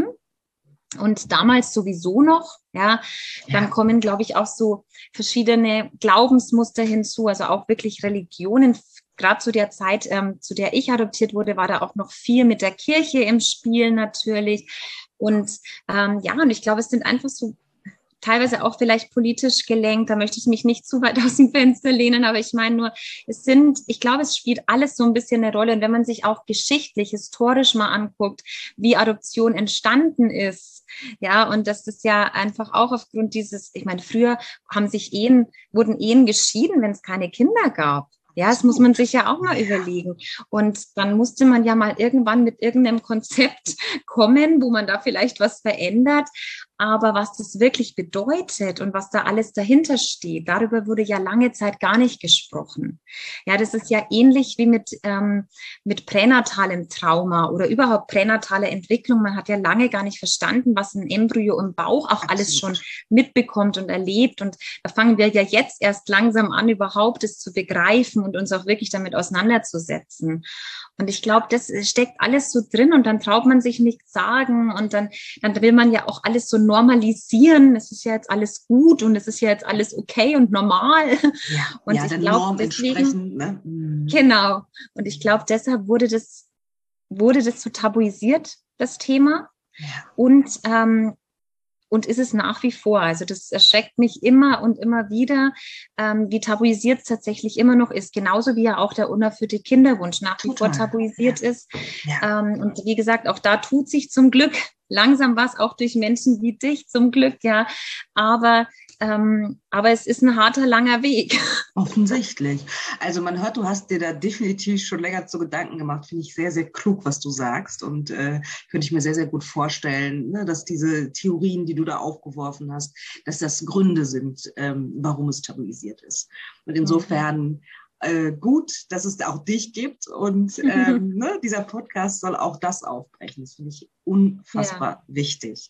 Und damals sowieso noch, ja, dann ja. kommen, glaube ich, auch so verschiedene Glaubensmuster hinzu, also auch wirklich Religionen. Gerade zu der Zeit, ähm, zu der ich adoptiert wurde, war da auch noch viel mit der Kirche im Spiel natürlich. Und ähm, ja, und ich glaube, es sind einfach so teilweise auch vielleicht politisch gelenkt, da möchte ich mich nicht zu weit aus dem Fenster lehnen, aber ich meine nur, es sind, ich glaube, es spielt alles so ein bisschen eine Rolle. Und wenn man sich auch geschichtlich, historisch mal anguckt, wie Adoption entstanden ist, ja, und das ist ja einfach auch aufgrund dieses, ich meine, früher haben sich Ehen, wurden Ehen geschieden, wenn es keine Kinder gab. Ja, das muss man sich ja auch mal überlegen. Und dann musste man ja mal irgendwann mit irgendeinem Konzept kommen, wo man da vielleicht was verändert. Aber was das wirklich bedeutet und was da alles dahinter steht, darüber wurde ja lange Zeit gar nicht gesprochen. Ja, das ist ja ähnlich wie mit, ähm, mit pränatalem Trauma oder überhaupt pränatale Entwicklung. Man hat ja lange gar nicht verstanden, was ein Embryo im Bauch auch alles schon mitbekommt und erlebt. Und da fangen wir ja jetzt erst langsam an, überhaupt es zu begreifen und uns auch wirklich damit auseinanderzusetzen. Und ich glaube, das steckt alles so drin und dann traut man sich nichts sagen und dann, dann will man ja auch alles so normalisieren. Es ist ja jetzt alles gut und es ist ja jetzt alles okay und normal. Ja, und ja, ich der glaub, Norm deswegen, entsprechend. Ne? Mhm. Genau. Und ich glaube, deshalb wurde das, wurde das so tabuisiert, das Thema. Ja. Und ähm, Und ist es nach wie vor. Also das erschreckt mich immer und immer wieder, ähm, wie tabuisiert es tatsächlich immer noch ist. Genauso wie ja auch der unerfüllte Kinderwunsch nach wie Total. vor tabuisiert Ja. ist. Ja. Ähm, und wie gesagt, auch da tut sich zum Glück langsam was, auch durch Menschen wie dich zum Glück, ja. Aber, ähm, aber es ist ein harter, langer Weg. Offensichtlich. Also man hört, du hast dir da definitiv schon länger zu Gedanken gemacht. Finde ich sehr, sehr klug, was du sagst. Und äh, könnte ich mir sehr, sehr gut vorstellen, ne, dass diese Theorien, die du da aufgeworfen hast, dass das Gründe sind, ähm, warum es tabuisiert ist. Und insofern äh, gut, dass es auch dich gibt. Und ähm, ne, dieser Podcast soll auch das aufbrechen. Das finde ich unfassbar ja. wichtig.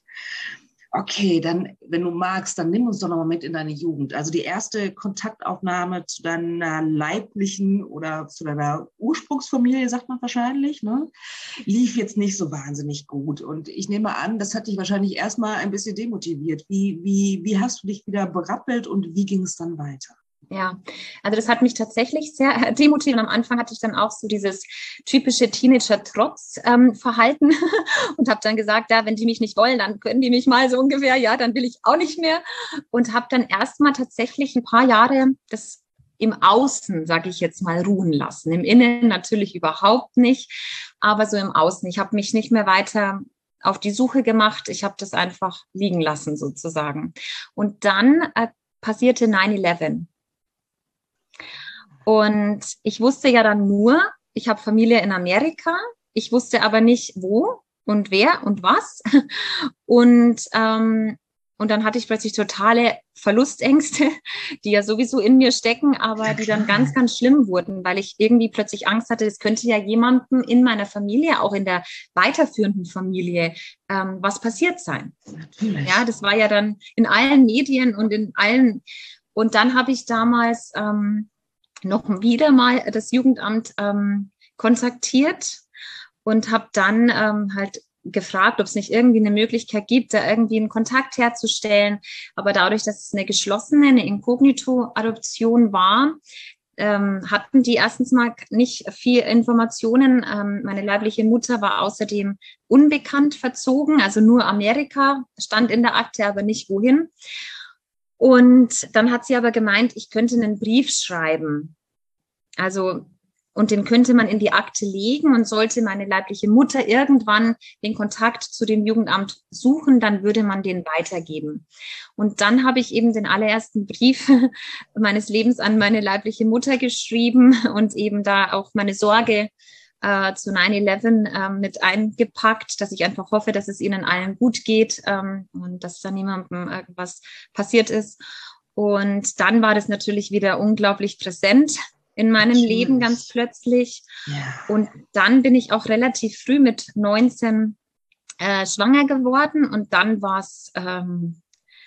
Okay, dann, wenn du magst, dann nimm uns doch nochmal mit in deine Jugend. Also die erste Kontaktaufnahme zu deiner leiblichen oder zu deiner Ursprungsfamilie, sagt man wahrscheinlich, ne? Lief jetzt nicht so wahnsinnig gut. Und ich nehme an, das hat dich wahrscheinlich erstmal ein bisschen demotiviert. Wie, wie, wie hast du dich wieder berappelt und wie ging es dann weiter? Ja, also das hat mich tatsächlich sehr demotiviert. Und am Anfang hatte ich dann auch so dieses typische Teenager-Trotz-Verhalten ähm, und habe dann gesagt, ja, wenn die mich nicht wollen, dann können die mich mal so ungefähr, ja, dann will ich auch nicht mehr. Und habe dann erstmal tatsächlich ein paar Jahre das im Außen, sage ich jetzt mal, ruhen lassen. Im Innen natürlich überhaupt nicht, aber so im Außen. Ich habe mich nicht mehr weiter auf die Suche gemacht. Ich habe das einfach liegen lassen sozusagen. Und dann äh, passierte nine eleven. Und ich wusste ja dann nur, ich habe Familie in Amerika. Ich wusste aber nicht, wo und wer und was. Und, ähm, und dann hatte ich plötzlich totale Verlustängste, die ja sowieso in mir stecken, aber die dann ganz, ganz schlimm wurden, weil ich irgendwie plötzlich Angst hatte, es könnte ja jemandem in meiner Familie, auch in der weiterführenden Familie, ähm, was passiert sein. Natürlich. Ja, das war ja dann in allen Medien und in allen. Und dann habe ich damals ähm, noch wieder mal das Jugendamt ähm, kontaktiert und habe dann ähm, halt gefragt, ob es nicht irgendwie eine Möglichkeit gibt, da irgendwie einen Kontakt herzustellen. Aber dadurch, dass es eine geschlossene, eine Inkognito-Adoption war, ähm, hatten die erstens mal nicht viel Informationen. Ähm, meine leibliche Mutter war außerdem unbekannt verzogen, also nur Amerika stand in der Akte, aber nicht wohin. Und dann hat sie aber gemeint, ich könnte einen Brief schreiben Also, und den könnte man in die Akte legen, und sollte meine leibliche Mutter irgendwann den Kontakt zu dem Jugendamt suchen, dann würde man den weitergeben. Und dann habe ich eben den allerersten Brief meines Lebens an meine leibliche Mutter geschrieben und eben da auch meine Sorge äh, zu neun elf äh, mit eingepackt, dass ich einfach hoffe, dass es ihnen allen gut geht ähm, und dass da niemandem irgendwas passiert ist. Und dann war das natürlich wieder unglaublich präsent in meinem Natürlich. Leben ganz plötzlich. Ja. Und dann bin ich auch relativ früh mit neunzehn äh, schwanger geworden. Und dann war es, ähm,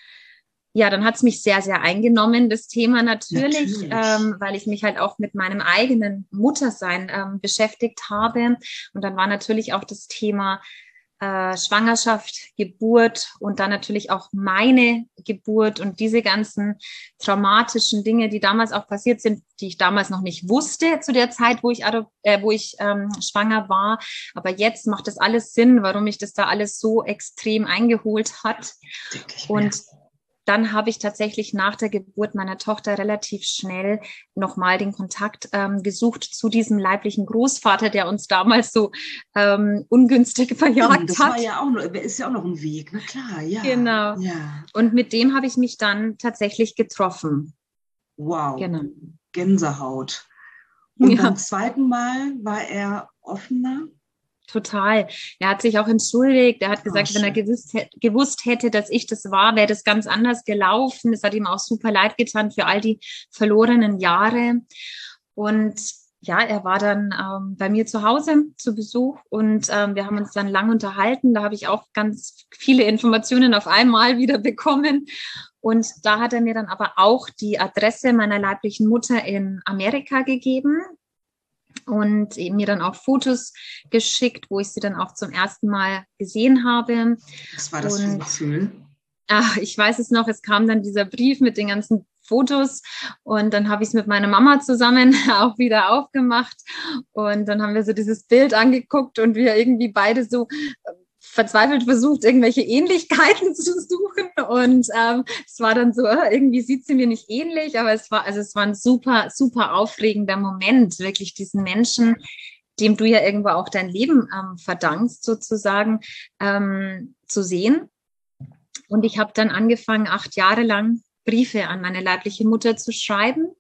ja, dann hat es mich sehr, sehr eingenommen, das Thema natürlich, Natürlich. Ähm, weil ich mich halt auch mit meinem eigenen Muttersein ähm, beschäftigt habe. Und dann war natürlich auch das Thema Äh, Schwangerschaft, Geburt und dann natürlich auch meine Geburt und diese ganzen traumatischen Dinge, die damals auch passiert sind, die ich damals noch nicht wusste zu der Zeit, wo ich, äh, wo ich ähm, schwanger war. Aber jetzt macht das alles Sinn, warum mich das da alles so extrem eingeholt hat. Und dann habe ich tatsächlich nach der Geburt meiner Tochter relativ schnell nochmal den Kontakt ähm, gesucht zu diesem leiblichen Großvater, der uns damals so ähm, ungünstig verjagt das hat. War ja auch noch, ist ja auch noch ein Weg, na klar, ja. Genau. Ja. Und mit dem habe ich mich dann tatsächlich getroffen. Wow, genau. Gänsehaut. Und Ja. beim zweiten Mal war er offener? Total. Er hat sich auch entschuldigt. Er hat gesagt, Oh, wenn er gewusst, gewusst hätte, dass ich das war, wäre das ganz anders gelaufen. Es hat ihm auch super leid getan für all die verlorenen Jahre. Und ja, er war dann ähm, bei mir zu Hause zu Besuch und ähm, wir haben uns dann lang unterhalten. Da habe ich auch ganz viele Informationen auf einmal wieder bekommen. Und da hat er mir dann aber auch die Adresse meiner leiblichen Mutter in Amerika gegeben. Und mir dann auch Fotos geschickt, wo ich sie dann auch zum ersten Mal gesehen habe. Was war das und, für ein Gefühl? Ach, ich weiß es noch, es kam dann dieser Brief mit den ganzen Fotos und dann habe ich es mit meiner Mama zusammen auch wieder aufgemacht und dann haben wir so dieses Bild angeguckt und wir irgendwie beide so verzweifelt versucht, irgendwelche Ähnlichkeiten zu suchen und ähm, es war dann so, äh, irgendwie sieht sie mir nicht ähnlich, aber es war, also es war ein super, super aufregender Moment, wirklich diesen Menschen, dem du ja irgendwo auch dein Leben ähm, verdankst, sozusagen, ähm, zu sehen. Und ich habe dann angefangen, acht Jahre lang Briefe an meine leibliche Mutter zu schreiben,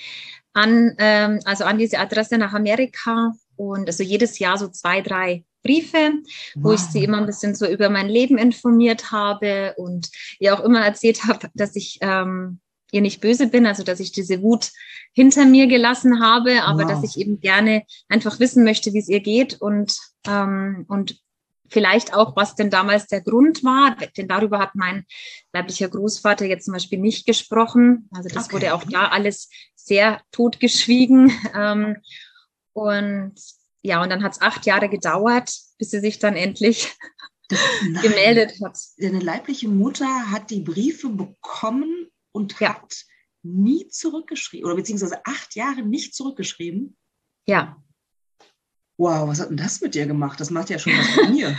an, ähm, also an diese Adresse nach Amerika und also jedes Jahr so zwei, drei Briefe, wo wow. ich sie immer ein bisschen so über mein Leben informiert habe und ihr auch immer erzählt habe, dass ich ähm, ihr nicht böse bin, also dass ich diese Wut hinter mir gelassen habe, aber wow. dass ich eben gerne einfach wissen möchte, wie es ihr geht und, ähm, und vielleicht auch, was denn damals der Grund war, denn darüber hat mein leiblicher Großvater jetzt zum Beispiel nicht gesprochen. Also das okay. wurde auch da alles sehr totgeschwiegen. Ähm, und ja, und dann hat es acht Jahre gedauert, bis sie sich dann endlich Nein. gemeldet hat. Deine leibliche Mutter hat die Briefe bekommen und ja. hat nie zurückgeschrieben, oder beziehungsweise acht Jahre nicht zurückgeschrieben? Ja. Wow, was hat denn das mit dir gemacht? Das macht ja schon was mit mir.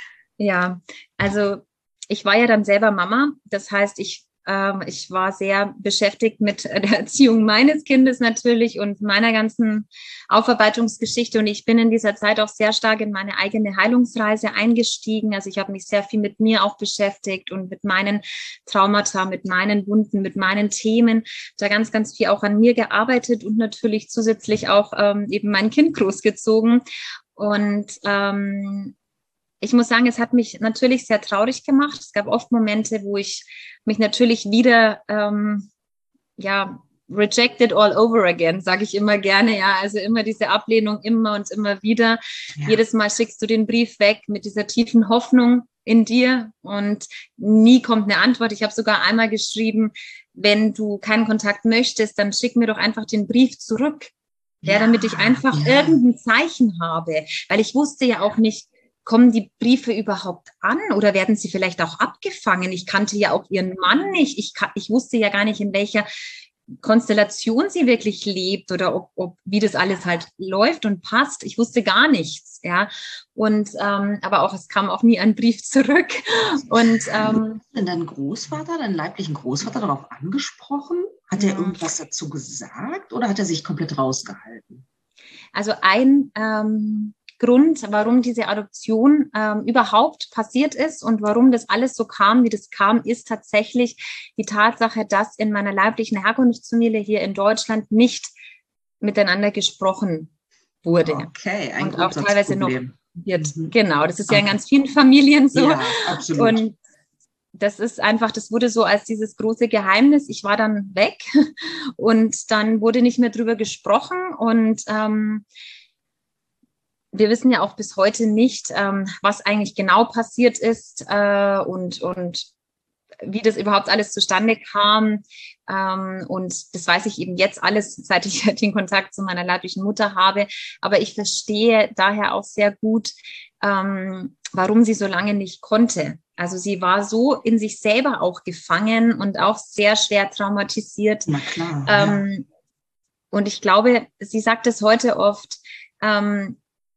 Ja, also ich war ja dann selber Mama. Das heißt, ich, ähm, ich war sehr beschäftigt mit der Erziehung meines Kindes natürlich und meiner ganzen Aufarbeitungsgeschichte. Und ich bin in dieser Zeit auch sehr stark in meine eigene Heilungsreise eingestiegen. Also ich habe mich sehr viel mit mir auch beschäftigt und mit meinen Traumata, mit meinen Wunden, mit meinen Themen. Da ganz, ganz viel auch an mir gearbeitet und natürlich zusätzlich auch ähm, eben mein Kind großgezogen. Und ähm, ich muss sagen, es hat mich natürlich sehr traurig gemacht. Es gab oft Momente, wo ich mich natürlich wieder, ähm, ja, rejected all over again, sage ich immer gerne. Ja, also immer diese Ablehnung, immer und immer wieder. Ja. Jedes Mal schickst du den Brief weg mit dieser tiefen Hoffnung in dir und nie kommt eine Antwort. Ich habe sogar einmal geschrieben, wenn du keinen Kontakt möchtest, dann schick mir doch einfach den Brief zurück. Ja, ja damit ich einfach ja. irgendein Zeichen habe. Weil ich wusste ja auch nicht, kommen die Briefe überhaupt an oder werden sie vielleicht auch abgefangen? Ich kannte ja auch ihren Mann nicht. Ich, ich wusste ja gar nicht, in welcher Konstellation sie wirklich lebt oder ob, ob wie das alles halt läuft und passt. Ich wusste gar nichts, ja. Und ähm, aber auch es kam auch nie ein Brief zurück. Und ähm, denn dein Großvater, deinen leiblichen Großvater darauf angesprochen? Hat er irgendwas dazu gesagt oder hat er sich komplett rausgehalten? Also ein ähm, Grund, warum diese Adoption ähm, überhaupt passiert ist und warum das alles so kam, wie das kam, ist tatsächlich die Tatsache, dass in meiner leiblichen Herkunftsfamilie hier in Deutschland nicht miteinander gesprochen wurde. Okay, ein und auch teilweise noch wird. Mhm. Genau, das ist ja Okay. in ganz vielen Familien so. Ja, absolut. Und das ist einfach, das wurde so als dieses große Geheimnis. Ich war dann weg und dann wurde nicht mehr drüber gesprochen und ähm, wir wissen ja auch bis heute nicht, ähm, was eigentlich genau passiert ist äh, und, und wie das überhaupt alles zustande kam. Ähm, und das weiß ich eben jetzt alles, seit ich den Kontakt zu meiner leiblichen Mutter habe. Aber ich verstehe daher auch sehr gut, ähm, warum sie so lange nicht konnte. Also sie war so in sich selber auch gefangen und auch sehr schwer traumatisiert. Na klar. Ähm, ja. Und ich glaube, sie sagt es heute oft, ähm,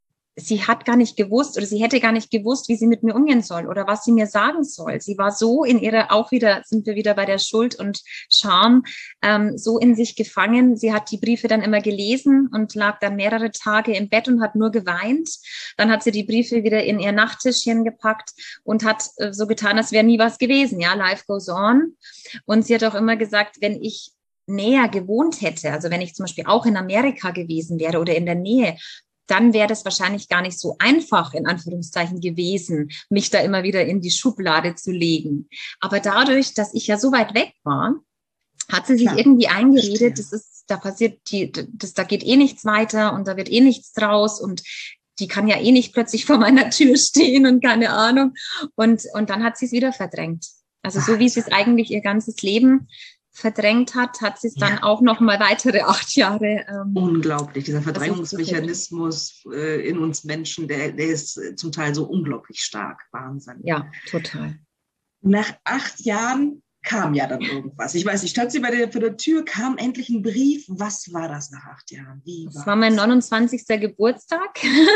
sie hat gar nicht gewusst oder sie hätte gar nicht gewusst, wie sie mit mir umgehen soll oder was sie mir sagen soll. Sie war so in ihrer, auch wieder, sind wir wieder bei der Schuld und Scham, ähm, so in sich gefangen. Sie hat die Briefe dann immer gelesen und lag dann mehrere Tage im Bett und hat nur geweint. Dann hat sie die Briefe wieder in ihr Nachttischchen gepackt und hat äh, so getan, als wäre nie was gewesen. Ja, life goes on. Und sie hat auch immer gesagt, wenn ich näher gewohnt hätte, also wenn ich zum Beispiel auch in Amerika gewesen wäre oder in der Nähe, dann wäre das wahrscheinlich gar nicht so einfach, in Anführungszeichen, gewesen, mich da immer wieder in die Schublade zu legen. Aber dadurch, dass ich ja so weit weg war, hat sie sich Klar. irgendwie eingeredet, das ist, da passiert die, das, da geht eh nichts weiter und da wird eh nichts draus und die kann ja eh nicht plötzlich vor meiner Tür stehen und keine Ahnung. Und, und dann hat sie es wieder verdrängt. Also so wie sie es eigentlich ihr ganzes Leben verdrängt hat, hat sie es dann Ja. auch noch mal weitere acht Jahre. Ähm, Unglaublich, dieser Verdrängungsmechanismus äh, in uns Menschen, der, der ist äh, zum Teil so unglaublich stark. Wahnsinn. Ja, total. Nach acht Jahren kam ja dann irgendwas. Ich weiß nicht, stand sie bei der, vor der Tür, kam endlich ein Brief. Was war das nach acht Jahren? Wie Das war war mein das? neunundzwanzigster Geburtstag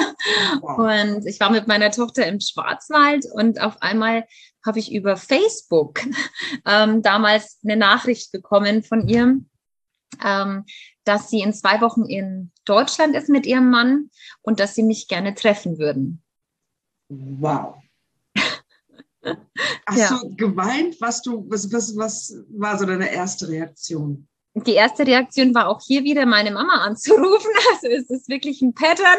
Wow. und ich war mit meiner Tochter im Schwarzwald und auf einmal habe ich über Facebook ähm, damals eine Nachricht bekommen von ihr, ähm, dass sie in zwei Wochen in Deutschland ist mit ihrem Mann und dass sie mich gerne treffen würden. Wow. Hast Ja. du geweint? Was, du, was, was, was war so deine erste Reaktion? Die erste Reaktion war auch hier wieder, meine Mama anzurufen. Also es ist wirklich ein Pattern.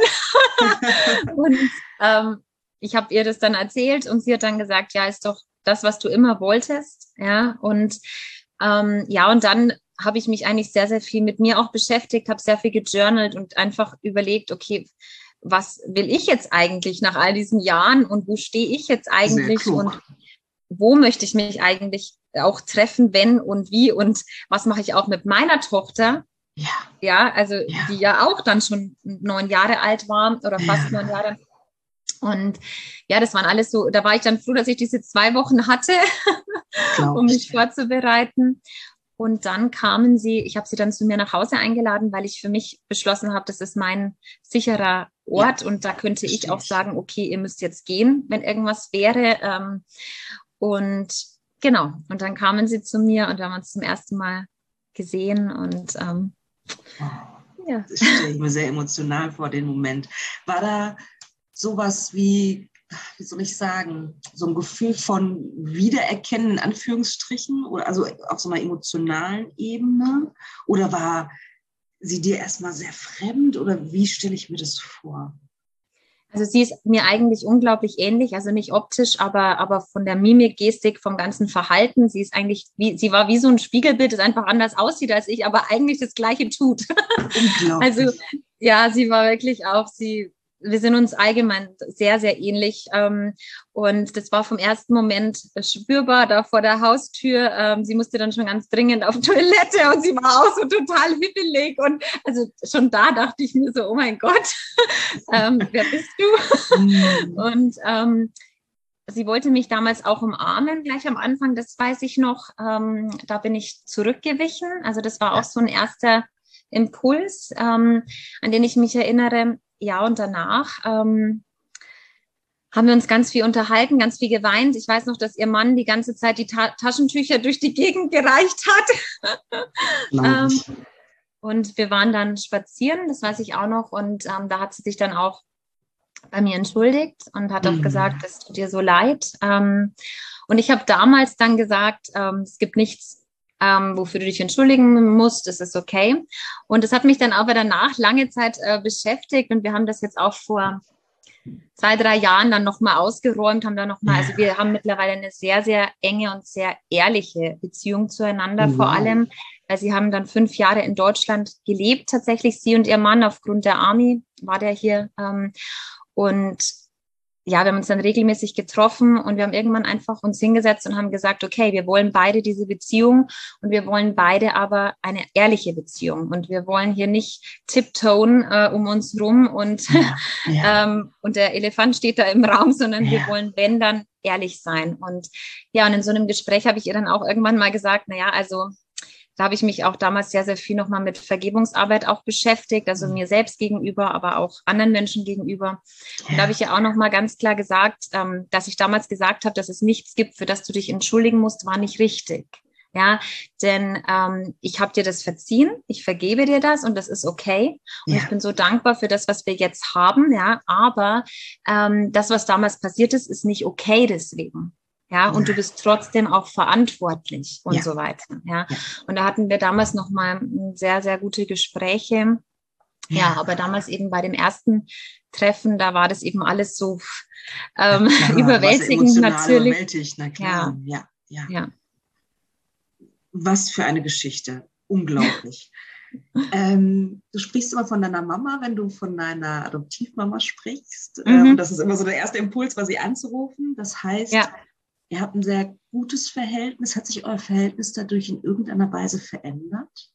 Und ähm, ich habe ihr das dann erzählt und sie hat dann gesagt, ja, ist doch das, was du immer wolltest. Ja, und ähm, ja, und dann habe ich mich eigentlich sehr, sehr viel mit mir auch beschäftigt, habe sehr viel gejournalt und einfach überlegt, okay, was will ich jetzt eigentlich nach all diesen Jahren und wo stehe ich jetzt eigentlich und wo möchte ich mich eigentlich auch treffen, wenn und wie und was mache ich auch mit meiner Tochter? Ja. Ja, also Ja. die ja auch dann schon neun Jahre alt war oder fast Ja. neun Jahre. Und ja, das waren alles so, da war ich dann froh, dass ich diese zwei Wochen hatte, um mich vorzubereiten. Und dann kamen sie, ich habe sie dann zu mir nach Hause eingeladen, weil ich für mich beschlossen habe, das ist mein sicherer Ort ja, und da könnte ich stimmt. auch sagen, okay, ihr müsst jetzt gehen, wenn irgendwas wäre. Ähm, und genau, und dann kamen sie zu mir und wir haben uns zum ersten Mal gesehen und ähm, oh, ja. Das stelle ich mir sehr emotional vor, den Moment. War da sowas wie, wie soll ich sagen, so ein Gefühl von Wiedererkennen in Anführungsstrichen, oder also auf so einer emotionalen Ebene? Oder war sie dir erstmal sehr fremd oder wie stelle ich mir das vor? Also sie ist mir eigentlich unglaublich ähnlich, also nicht optisch, aber, aber von der Mimik, Gestik, vom ganzen Verhalten. Sie ist eigentlich, wie, sie war wie so ein Spiegelbild, das einfach anders aussieht als ich, aber eigentlich das Gleiche tut. Unglaublich. Also ja, sie war wirklich auch, sie, wir sind uns allgemein sehr, sehr ähnlich. Ähm, und das war vom ersten Moment spürbar da vor der Haustür. Ähm, sie musste dann schon ganz dringend auf Toilette und sie war auch so total hibbelig. Und also schon da dachte ich mir so, oh mein Gott, ähm, wer bist du? Und ähm, sie wollte mich damals auch umarmen, gleich am Anfang, das weiß ich noch. Ähm, da bin ich zurückgewichen. Also das war auch so ein erster Impuls, ähm, an den ich mich erinnere. Ja, und danach, ähm, haben wir uns ganz viel unterhalten, ganz viel geweint. Ich weiß noch, dass ihr Mann die ganze Zeit die Ta- Taschentücher durch die Gegend gereicht hat. ähm, und wir waren dann spazieren, das weiß ich auch noch. Und ähm, da hat sie sich dann auch bei mir entschuldigt und hat auch Mhm. gesagt, es tut dir so leid. Ähm, und ich habe damals dann gesagt, ähm, es gibt nichts, ähm, wofür du dich entschuldigen musst, es ist okay. Und das hat mich dann aber danach lange Zeit äh, beschäftigt und wir haben das jetzt auch vor zwei, drei Jahren dann nochmal ausgeräumt, haben dann nochmal, also wir haben mittlerweile eine sehr, sehr enge und sehr ehrliche Beziehung zueinander, Wow. vor allem, weil sie haben dann fünf Jahre in Deutschland gelebt, tatsächlich, sie und ihr Mann, aufgrund der Army war der hier. Ähm, und ja, wir haben uns dann regelmäßig getroffen und wir haben irgendwann einfach uns hingesetzt und haben gesagt, okay, wir wollen beide diese Beziehung und wir wollen beide aber eine ehrliche Beziehung und wir wollen hier nicht tiptoen äh, um uns rum und, Ja, ja. ähm, und der Elefant steht da im Raum, sondern Ja. wir wollen, wenn, dann ehrlich sein. Und ja, und in so einem Gespräch habe ich ihr dann auch irgendwann mal gesagt, naja, also da habe ich mich auch damals sehr, sehr viel nochmal mit Vergebungsarbeit auch beschäftigt, also mir selbst gegenüber, aber auch anderen Menschen gegenüber. Und da habe ich ja auch nochmal ganz klar gesagt, ähm, dass ich damals gesagt habe, dass es nichts gibt, für das du dich entschuldigen musst, war nicht richtig. Ja, denn ähm, ich habe dir das verziehen, ich vergebe dir das und das ist okay. Und Ja. ich bin so dankbar für das, was wir jetzt haben, ja, aber ähm, das, was damals passiert ist, ist nicht okay deswegen. Ja, und du bist trotzdem auch verantwortlich und Ja. so weiter. Ja. Ja. Und da hatten wir damals nochmal sehr, sehr gute Gespräche. Ja. ja, aber damals eben bei dem ersten Treffen, da war das eben alles so ähm, ja, klar, überwältigend natürlich. Überwältigt, na klar. Ja. Ja, ja. Ja. Was für eine Geschichte. Unglaublich. ähm, du sprichst immer von deiner Mama, wenn du von deiner Adoptivmama sprichst. Mhm. Äh, und das ist immer so der erste Impuls, war sie anzurufen. Das heißt, ja. ihr habt ein sehr gutes Verhältnis. Hat sich euer Verhältnis dadurch in irgendeiner Weise verändert?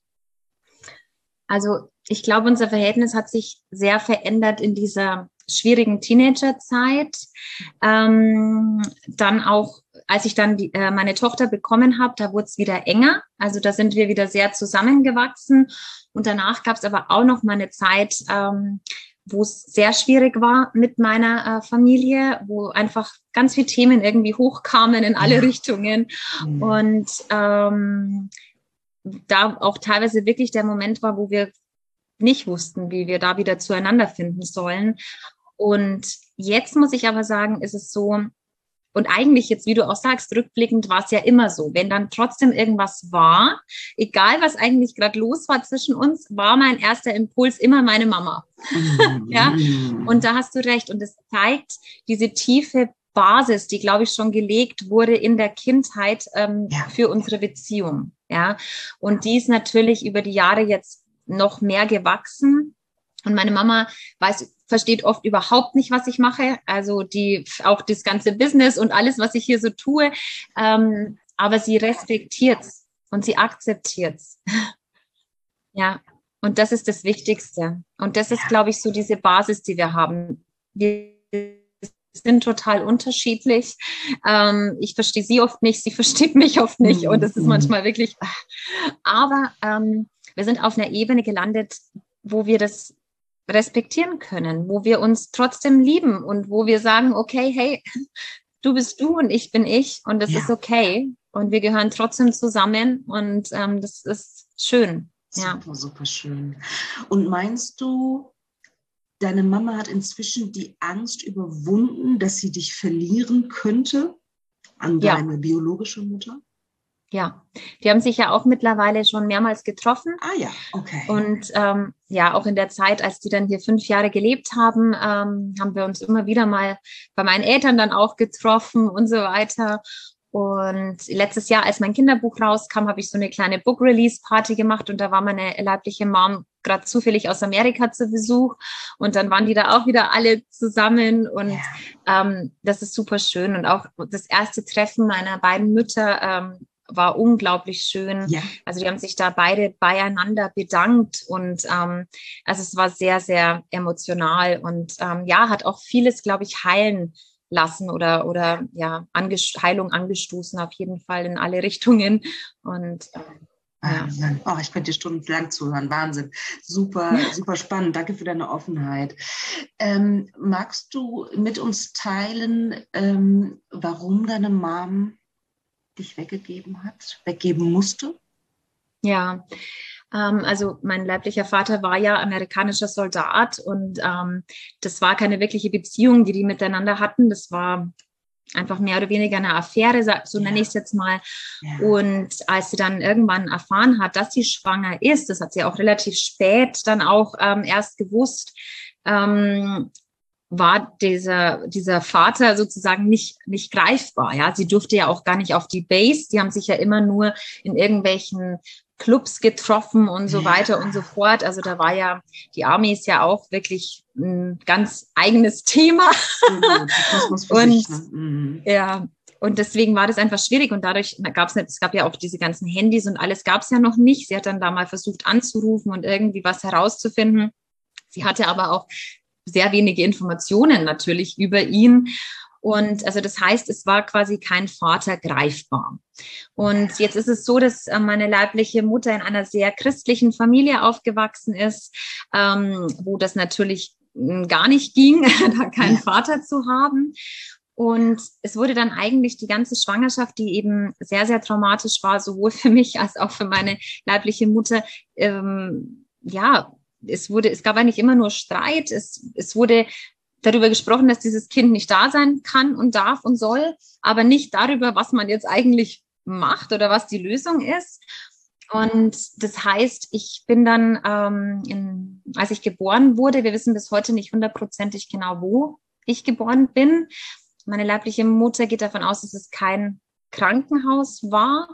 Also ich glaube, unser Verhältnis hat sich sehr verändert in dieser schwierigen Teenagerzeit. Ähm, dann auch, als ich dann die, äh, meine Tochter bekommen habe, da wurde es wieder enger. Also da sind wir wieder sehr zusammengewachsen. Und danach gab es aber auch noch mal eine Zeit, ähm, wo es sehr schwierig war mit meiner äh, Familie, wo einfach ganz viele Themen irgendwie hochkamen in alle Ja. Richtungen. Mhm. Und ähm, da auch teilweise wirklich der Moment war, wo wir nicht wussten, wie wir da wieder zueinander finden sollen. Und jetzt muss ich aber sagen, ist es so, und eigentlich jetzt, wie du auch sagst, rückblickend war es ja immer so, wenn dann trotzdem irgendwas war, egal was eigentlich gerade los war zwischen uns, war mein erster Impuls immer meine Mama. Mm. Ja, und da hast du recht. Und es zeigt diese tiefe Basis, die, glaube ich, schon gelegt wurde in der Kindheit ähm, ja. für unsere Beziehung. Ja, und die ist natürlich über die Jahre jetzt noch mehr gewachsen. Und meine Mama weiß, versteht oft überhaupt nicht, was ich mache. Also die, auch das ganze Business und alles, was ich hier so tue. Ähm, aber sie respektiert's und sie akzeptiert's. Ja. Und das ist das Wichtigste. Und das ist, glaube ich, so diese Basis, die wir haben. Wir sind total unterschiedlich. Ähm, ich verstehe sie oft nicht, sie versteht mich oft nicht. Und das ist manchmal wirklich, aber ähm, wir sind auf einer Ebene gelandet, wo wir das respektieren können, wo wir uns trotzdem lieben und wo wir sagen, okay, hey, du bist du und ich bin ich und das ja. ist okay und wir gehören trotzdem zusammen und ähm, das ist schön. Super, ja. super schön. Und meinst du, deine Mama hat inzwischen die Angst überwunden, dass sie dich verlieren könnte an ja. deine biologische Mutter? Ja, die haben sich ja auch mittlerweile schon mehrmals getroffen. Ah ja, okay. Und ähm, ja, auch in der Zeit, als die dann hier fünf Jahre gelebt haben, ähm, haben wir uns immer wieder mal bei meinen Eltern dann auch getroffen und so weiter. Und letztes Jahr, als mein Kinderbuch rauskam, habe ich so eine kleine Book-Release-Party gemacht und da war meine leibliche Mom gerade zufällig aus Amerika zu Besuch und dann waren die da auch wieder alle zusammen und ja. ähm, das ist super schön und auch das erste Treffen meiner beiden Mütter ähm, war unglaublich schön. Ja. Also die haben sich da beide beieinander bedankt und ähm, also es war sehr, sehr emotional und ähm, ja, hat auch vieles, glaube ich, heilen lassen oder oder ja Angest- Heilung angestoßen auf jeden Fall in alle Richtungen und ähm, Wahnsinn. Oh, ich könnte dir stundenlang zuhören. Wahnsinn. Super, super spannend. Danke für deine Offenheit. Ähm, magst du mit uns teilen, ähm, warum deine Mom dich weggegeben hat, weggeben musste? Ja, ähm, also mein leiblicher Vater war ja amerikanischer Soldat und ähm, das war keine wirkliche Beziehung, die die miteinander hatten. Das war einfach mehr oder weniger eine Affäre, so nenne ich es jetzt mal. Ja. Und als sie dann irgendwann erfahren hat, dass sie schwanger ist, das hat sie auch relativ spät dann auch ähm, erst gewusst, ähm, war dieser, dieser Vater sozusagen nicht, nicht greifbar. Ja, sie durfte ja auch gar nicht auf die Base. Die haben sich ja immer nur in irgendwelchen Clubs getroffen und so weiter und so fort. Also da war ja, die Army ist ja auch wirklich ein ganz eigenes Thema. Und sich, ne? mhm. ja, und deswegen war das einfach schwierig und dadurch gab es nicht, es gab ja auch diese ganzen Handys und alles gab es ja noch nicht. Sie hat dann da mal versucht anzurufen und irgendwie was herauszufinden. Sie hatte aber auch sehr wenige Informationen natürlich über ihn. Und also das heißt, es war quasi kein Vater greifbar. Und jetzt ist es so, dass meine leibliche Mutter in einer sehr christlichen Familie aufgewachsen ist, ähm, wo das natürlich gar nicht ging, da keinen Vater zu haben. Und es wurde dann eigentlich die ganze Schwangerschaft, die eben sehr, sehr traumatisch war, sowohl für mich als auch für meine leibliche Mutter, ähm, ja, es wurde, es gab eigentlich immer nur Streit. Es, es wurde darüber gesprochen, dass dieses Kind nicht da sein kann und darf und soll, aber nicht darüber, was man jetzt eigentlich macht oder was die Lösung ist. Und das heißt, ich bin dann, ähm, in, als ich geboren wurde, wir wissen bis heute nicht hundertprozentig genau, wo ich geboren bin. Meine leibliche Mutter geht davon aus, dass es kein Krankenhaus war.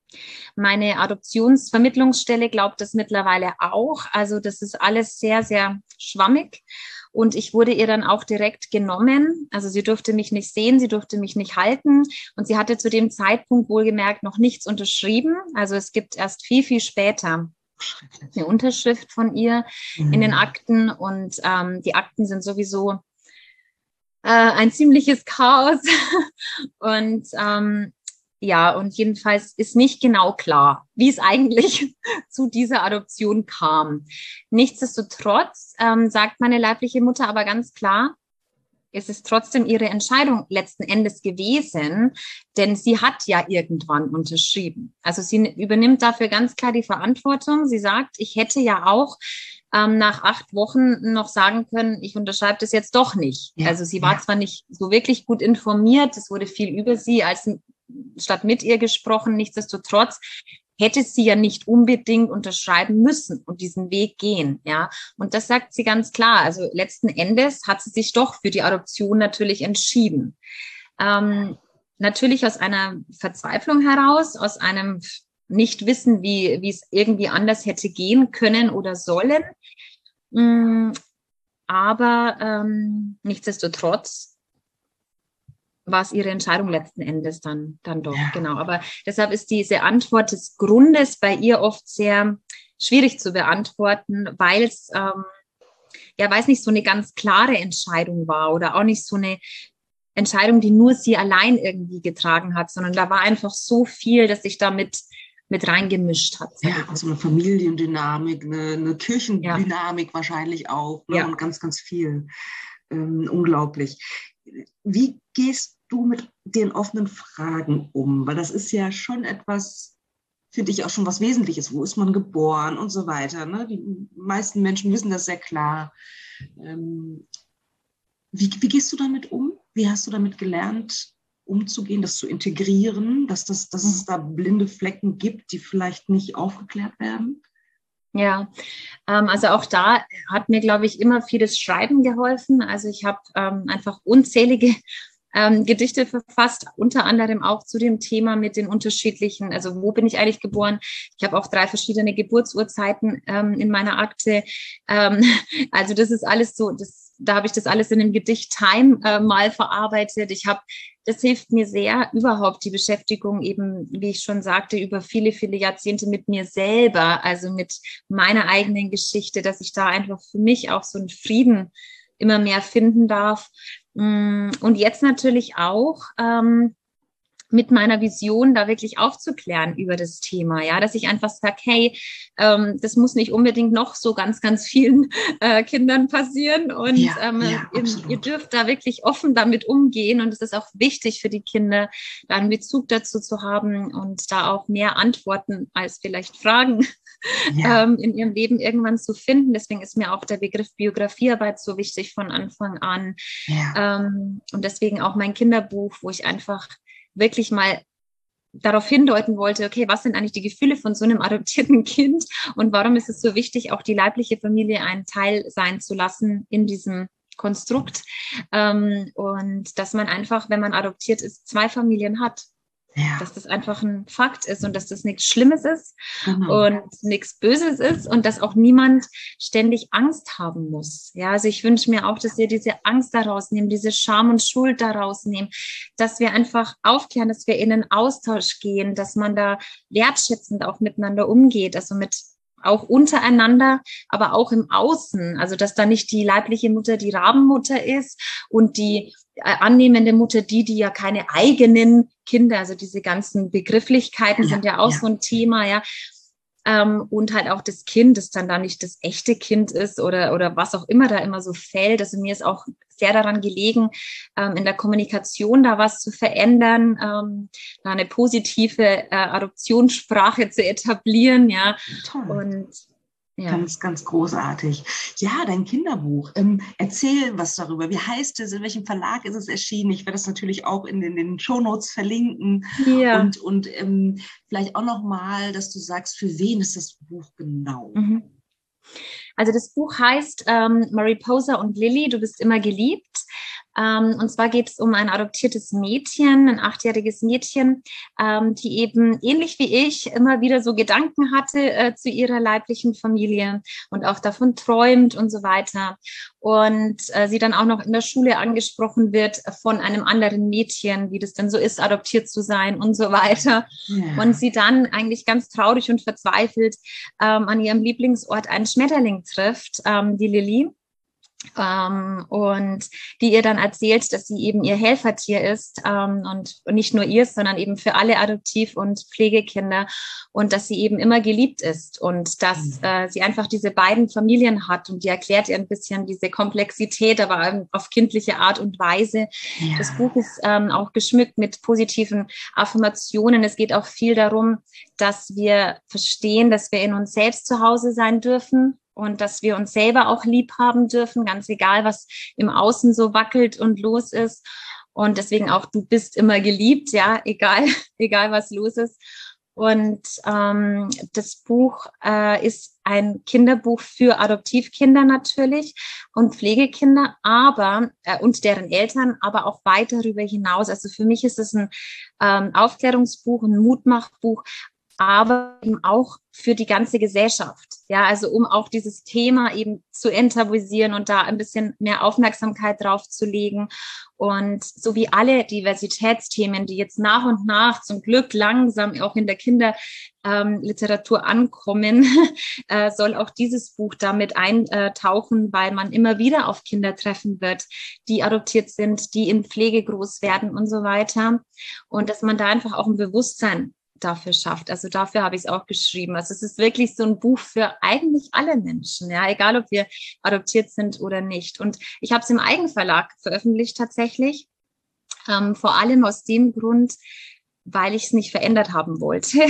Meine Adoptionsvermittlungsstelle glaubt das mittlerweile auch. Also das ist alles sehr, sehr schwammig. Und ich wurde ihr dann auch direkt genommen. Also sie durfte mich nicht sehen, sie durfte mich nicht halten. Und sie hatte zu dem Zeitpunkt wohlgemerkt noch nichts unterschrieben. Also es gibt erst viel, viel später eine Unterschrift von ihr mhm. in den Akten. Und ähm, die Akten sind sowieso äh, ein ziemliches Chaos. Und ähm, ja, und jedenfalls ist nicht genau klar, wie es eigentlich zu dieser Adoption kam. Nichtsdestotrotz ähm, sagt meine leibliche Mutter aber ganz klar, es ist trotzdem ihre Entscheidung letzten Endes gewesen, denn sie hat ja irgendwann unterschrieben. Also sie übernimmt dafür ganz klar die Verantwortung. Sie sagt, ich hätte ja auch ähm, nach acht Wochen noch sagen können, ich unterschreibe das jetzt doch nicht. Ja, also sie war ja. zwar nicht so wirklich gut informiert, es wurde viel über sie als statt mit ihr gesprochen, nichtsdestotrotz hätte sie ja nicht unbedingt unterschreiben müssen und diesen Weg gehen, ja. Und das sagt sie ganz klar. Also letzten Endes hat sie sich doch für die Adoption natürlich entschieden. Ähm, natürlich aus einer Verzweiflung heraus, aus einem Nichtwissen, wie, wie es irgendwie anders hätte gehen können oder sollen. Mm, aber ähm, nichtsdestotrotz war es ihre Entscheidung letzten Endes dann, dann doch, ja. Genau. Aber deshalb ist diese Antwort des Grundes bei ihr oft sehr schwierig zu beantworten, weil es, ähm, ja, weil es nicht so eine ganz klare Entscheidung war oder auch nicht so eine Entscheidung, die nur sie allein irgendwie getragen hat, sondern da war einfach so viel, dass sich damit mit reingemischt hat. Ja, also eine Familiendynamik, eine, eine Kirchendynamik ja. wahrscheinlich auch, ne? Ja. Und ganz, ganz viel. Ähm, unglaublich. Wie gehst du mit den offenen Fragen um? Weil das ist ja schon etwas, finde ich auch schon was Wesentliches. Wo ist man geboren und so weiter, ne? Die meisten Menschen wissen das sehr klar. Ähm, wie, wie gehst du damit um? Wie hast du damit gelernt, umzugehen, das zu integrieren, dass, das, dass es da blinde Flecken gibt, die vielleicht nicht aufgeklärt werden? Ja, ähm, also auch da hat mir, glaube ich, immer vieles Schreiben geholfen. Also ich habe ähm, einfach unzählige ähm, Gedichte verfasst, unter anderem auch zu dem Thema mit den unterschiedlichen, also wo bin ich eigentlich geboren? Ich habe auch drei verschiedene Geburtsurzeiten ähm, in meiner Akte. Ähm, also das ist alles so, das, da habe ich das alles in dem Gedicht Time äh, mal verarbeitet. Ich habe Das hilft mir sehr, überhaupt die Beschäftigung eben, wie ich schon sagte, über viele, viele Jahrzehnte mit mir selber, also mit meiner eigenen Geschichte, dass ich da einfach für mich auch so einen Frieden immer mehr finden darf. Und jetzt natürlich auch, ähm, mit meiner Vision da wirklich aufzuklären über das Thema, ja, dass ich einfach sage, hey, ähm, das muss nicht unbedingt noch so ganz, ganz vielen äh, Kindern passieren und Ja, ähm, ja, ihr, absolut. ihr dürft da wirklich offen damit umgehen und es ist auch wichtig für die Kinder, da einen Bezug dazu zu haben und da auch mehr Antworten als vielleicht Fragen Ja. ähm, in ihrem Leben irgendwann zu finden. Deswegen ist mir auch der Begriff Biografiearbeit so wichtig von Anfang an. Ja. Ähm, und deswegen auch mein Kinderbuch, wo ich einfach wirklich mal darauf hindeuten wollte, okay, was sind eigentlich die Gefühle von so einem adoptierten Kind und warum ist es so wichtig, auch die leibliche Familie ein Teil sein zu lassen in diesem Konstrukt. Ähm, und dass man einfach, wenn man adoptiert ist, zwei Familien hat. Ja. Dass das einfach ein Fakt ist und dass das nichts Schlimmes ist Genau. und nichts Böses ist und dass auch niemand ständig Angst haben muss. Ja, also ich wünsche mir auch, dass wir diese Angst daraus nehmen, diese Scham und Schuld daraus nehmen, dass wir einfach aufklären, dass wir in den Austausch gehen, dass man da wertschätzend auch miteinander umgeht, also mit auch untereinander, aber auch im Außen. Also, dass da nicht die leibliche Mutter die Rabenmutter ist und die äh, annehmende Mutter die, die ja keine eigenen Kinder, also diese ganzen Begrifflichkeiten Ja, sind ja auch ja. so ein Thema, ja. Ähm, und halt auch das Kind, das dann da nicht das echte Kind ist oder, oder was auch immer da immer so fällt. Also mir ist auch sehr daran gelegen, ähm, in der Kommunikation da was zu verändern, ähm, da eine positive äh, Adoptionssprache zu etablieren, ja. Toll. Und ja. Ganz, ganz großartig. Ja, dein Kinderbuch. Ähm, erzähl was darüber. Wie heißt es? In welchem Verlag ist es erschienen? Ich werde das natürlich auch in den, in den Shownotes verlinken. Ja. Und, und ähm, vielleicht auch nochmal, dass du sagst, für wen ist das Buch genau? Mhm. Also das Buch heißt ähm, Mariposa und Lily, du bist immer geliebt. Ähm, und zwar geht es um ein adoptiertes Mädchen, ein achtjähriges Mädchen, ähm, die eben ähnlich wie ich immer wieder so Gedanken hatte äh, zu ihrer leiblichen Familie und auch davon träumt und so weiter. Und äh, sie dann auch noch in der Schule angesprochen wird von einem anderen Mädchen, wie das denn so ist, adoptiert zu sein und so weiter. Ja. Und sie dann eigentlich ganz traurig und verzweifelt ähm, an ihrem Lieblingsort einen Schmetterling trifft, ähm, die Lily. Ähm, und die ihr dann erzählt, dass sie eben ihr Helfertier ist ähm, und, und nicht nur ihr, sondern eben für alle Adoptiv- und Pflegekinder und dass sie eben immer geliebt ist und dass äh, sie einfach diese beiden Familien hat und die erklärt ihr ein bisschen diese Komplexität, aber auf kindliche Art und Weise. Ja. Das Buch ist ähm, auch geschmückt mit positiven Affirmationen. Es geht auch viel darum, dass wir verstehen, dass wir in uns selbst zu Hause sein dürfen. Und dass wir uns selber auch lieb haben dürfen, ganz egal, was im Außen so wackelt und los ist. Und deswegen auch, du bist immer geliebt, ja, egal, egal was los ist. Und ähm, das Buch äh, ist ein Kinderbuch für Adoptivkinder natürlich und Pflegekinder, aber äh, und deren Eltern, aber auch weit darüber hinaus. Also für mich ist es ein ähm, Aufklärungsbuch, ein Mutmachbuch, aber eben auch für die ganze Gesellschaft. Ja, also um auch dieses Thema eben zu enttabuisieren und da ein bisschen mehr Aufmerksamkeit drauf zu legen. Und so wie alle Diversitätsthemen, die jetzt nach und nach zum Glück langsam auch in der Kinderliteratur ähm, ankommen, äh, soll auch dieses Buch damit eintauchen, weil man immer wieder auf Kinder treffen wird, die adoptiert sind, die in Pflege groß werden und so weiter. Und dass man da einfach auch ein Bewusstsein dafür schafft. Also dafür habe ich es auch geschrieben. Also es ist wirklich so ein Buch für eigentlich alle Menschen, ja, egal ob wir adoptiert sind oder nicht. Und ich habe es im Eigenverlag veröffentlicht tatsächlich, ähm, vor allem aus dem Grund, weil ich es nicht verändert haben wollte.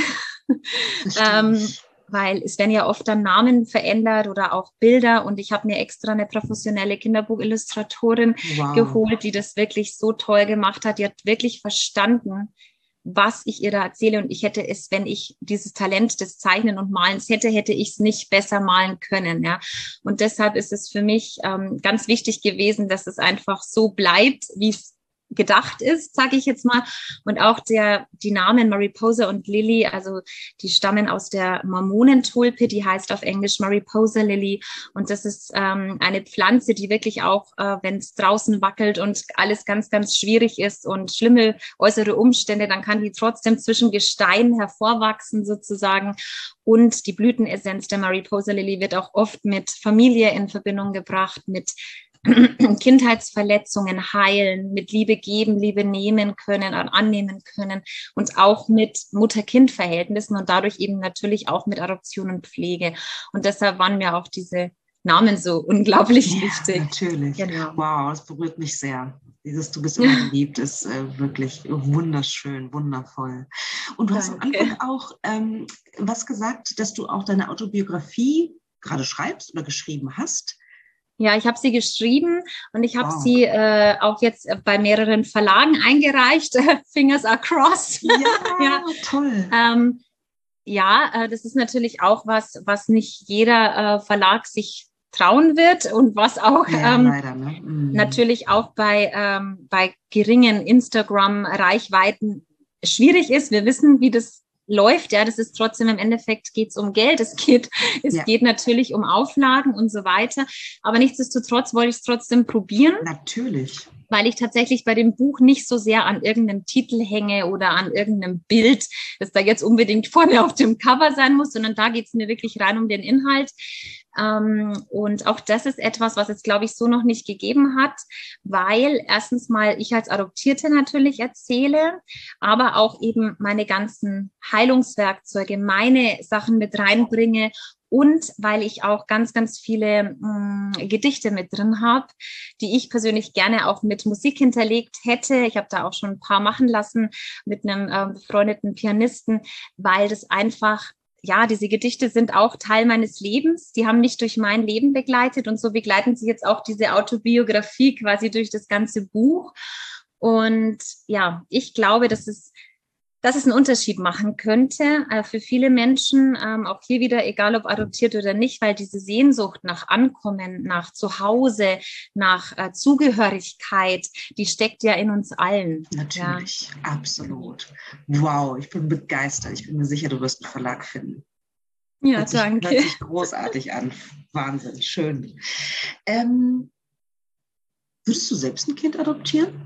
ähm, weil es werden ja oft dann Namen verändert oder auch Bilder und ich habe mir extra eine professionelle Kinderbuchillustratorin wow. geholt, die das wirklich so toll gemacht hat. Die hat wirklich verstanden, was ich ihr da erzähle. Und ich hätte es, wenn ich dieses Talent des Zeichnen und Malens hätte, hätte ich es nicht besser malen können. Ja. Und deshalb ist es für mich ähm, ganz wichtig gewesen, dass es einfach so bleibt, wie es gedacht ist, sage ich jetzt mal. Und auch der die Namen Mariposa und Lily, also die stammen aus der Mormonentulpe, die heißt auf Englisch Mariposa Lily. Und das ist ähm, eine Pflanze, die wirklich auch, äh, wenn es draußen wackelt und alles ganz, ganz schwierig ist und schlimme äußere Umstände, dann kann die trotzdem zwischen Gestein hervorwachsen sozusagen. Und die Blütenessenz der Mariposa Lily wird auch oft mit Familie in Verbindung gebracht, mit Kindheitsverletzungen heilen, mit Liebe geben, Liebe nehmen können und annehmen können und auch mit Mutter-Kind-Verhältnissen und dadurch eben natürlich auch mit Adoption und Pflege. Und deshalb waren mir auch diese Namen so unglaublich ja, wichtig. Natürlich. Genau. Wow, das berührt mich sehr. Dieses Du bist immer geliebt ist äh, wirklich wunderschön, wundervoll. Und du Danke. Hast am Anfang auch ähm, was gesagt, dass du auch deine Autobiografie gerade schreibst oder geschrieben hast. Ja, ich habe sie geschrieben und ich habe wow. sie äh, auch jetzt bei mehreren Verlagen eingereicht. Fingers are crossed. Ja, ja. Toll. Ähm, ja, äh, das ist natürlich auch was, was nicht jeder äh, Verlag sich trauen wird und was auch ja, ähm, leider, ne? mm. natürlich auch bei, ähm, bei geringen Instagram-Reichweiten schwierig ist. Wir wissen, wie das läuft, ja, das ist trotzdem im Endeffekt geht es um Geld, es geht, es ja. geht natürlich um Auflagen und so weiter, aber nichtsdestotrotz wollte ich es trotzdem probieren. Natürlich. Weil ich tatsächlich bei dem Buch nicht so sehr an irgendeinem Titel hänge oder an irgendeinem Bild, das da jetzt unbedingt vorne auf dem Cover sein muss, sondern da geht es mir wirklich rein um den Inhalt. Ähm, und auch das ist etwas, was es, glaube ich, so noch nicht gegeben hat, weil erstens mal ich als Adoptierte natürlich erzähle, aber auch eben meine ganzen Heilungswerkzeuge, meine Sachen mit reinbringe und weil ich auch ganz, ganz viele mh, Gedichte mit drin habe, die ich persönlich gerne auch mit Musik hinterlegt hätte. Ich habe da auch schon ein paar machen lassen mit einem äh, befreundeten Pianisten, weil das einfach, ja, diese Gedichte sind auch Teil meines Lebens. Die haben mich durch mein Leben begleitet und so begleiten sie jetzt auch diese Autobiografie quasi durch das ganze Buch. Und ja, ich glaube, dass es dass es einen Unterschied machen könnte äh, für viele Menschen, ähm, auch hier wieder, egal ob adoptiert oder nicht, weil diese Sehnsucht nach Ankommen, nach Zuhause, nach äh, Zugehörigkeit, die steckt ja in uns allen. Natürlich, ja. Absolut. Wow, ich bin begeistert. Ich bin mir sicher, du wirst einen Verlag finden. Ja, hört danke. Sich, hört sich großartig an. Wahnsinn, schön. Ähm, würdest du selbst ein Kind adoptieren?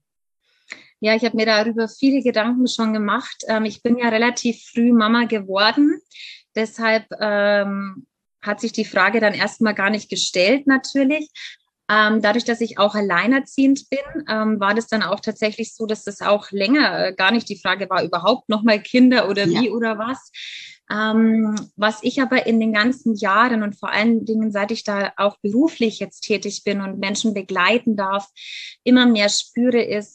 Ja, ich habe mir darüber viele Gedanken schon gemacht. Ähm, ich bin ja relativ früh Mama geworden. Deshalb ähm, hat sich die Frage dann erstmal gar nicht gestellt, natürlich. Ähm, dadurch, dass ich auch alleinerziehend bin, ähm, war das dann auch tatsächlich so, dass das auch länger äh, gar nicht die Frage war, überhaupt nochmal Kinder oder wie ja. oder was. Ähm, was ich aber in den ganzen Jahren und vor allen Dingen, seit ich da auch beruflich jetzt tätig bin und Menschen begleiten darf, immer mehr spüre, ist,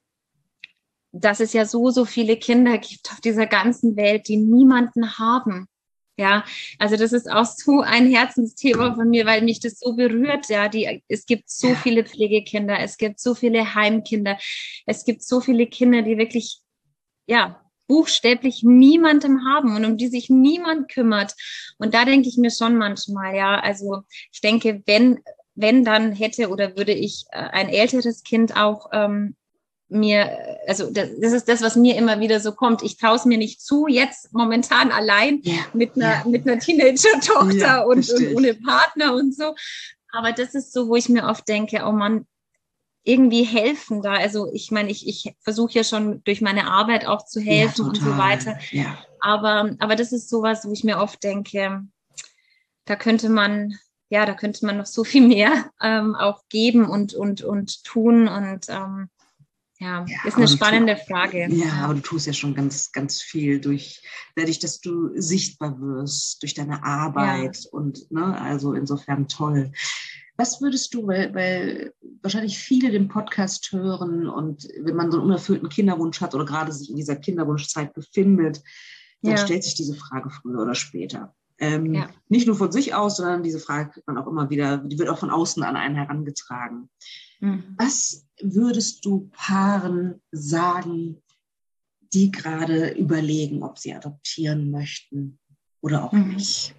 dass es ja so, so viele Kinder gibt auf dieser ganzen Welt, die niemanden haben. Ja, also das ist auch so ein Herzensthema von mir, weil mich das so berührt. Ja, die, es gibt so viele Pflegekinder, es gibt so viele Heimkinder, es gibt so viele Kinder, die wirklich, ja, buchstäblich niemandem haben und um die sich niemand kümmert. Und da denke ich mir schon manchmal, ja, also ich denke, wenn, wenn dann hätte oder würde ich ein älteres Kind auch ähm, mir, also das, das ist das, was mir immer wieder so kommt. Ich traue es mir nicht zu, jetzt momentan allein ja, mit einer, ja. mit einer Teenager-Tochter ja, und, und ohne Partner und so. Aber das ist so, wo ich mir oft denke, oh Mann, irgendwie helfen da. Also ich meine, ich, ich versuche ja schon durch meine Arbeit auch zu helfen ja, und so weiter. Ja. Aber, aber das ist sowas, wo ich mir oft denke, da könnte man, ja, da könnte man noch so viel mehr ähm, auch geben und, und, und tun und ähm, Ja, ja, ist eine spannende tu, Frage. Ja, ja, aber du tust ja schon ganz, ganz viel durch, dadurch, dass du sichtbar wirst, durch deine Arbeit ja. und, ne, also insofern toll. Was würdest du, weil, weil wahrscheinlich viele den Podcast hören und wenn man so einen unerfüllten Kinderwunsch hat oder gerade sich in dieser Kinderwunschzeit befindet, dann ja. stellt sich diese Frage früher oder später. Ähm, ja. Nicht nur von sich aus, sondern diese Frage kriegt man auch immer wieder, die wird auch von außen an einen herangetragen. Mhm. Was würdest du Paaren sagen, die gerade überlegen, ob sie adoptieren möchten oder auch mhm. nicht?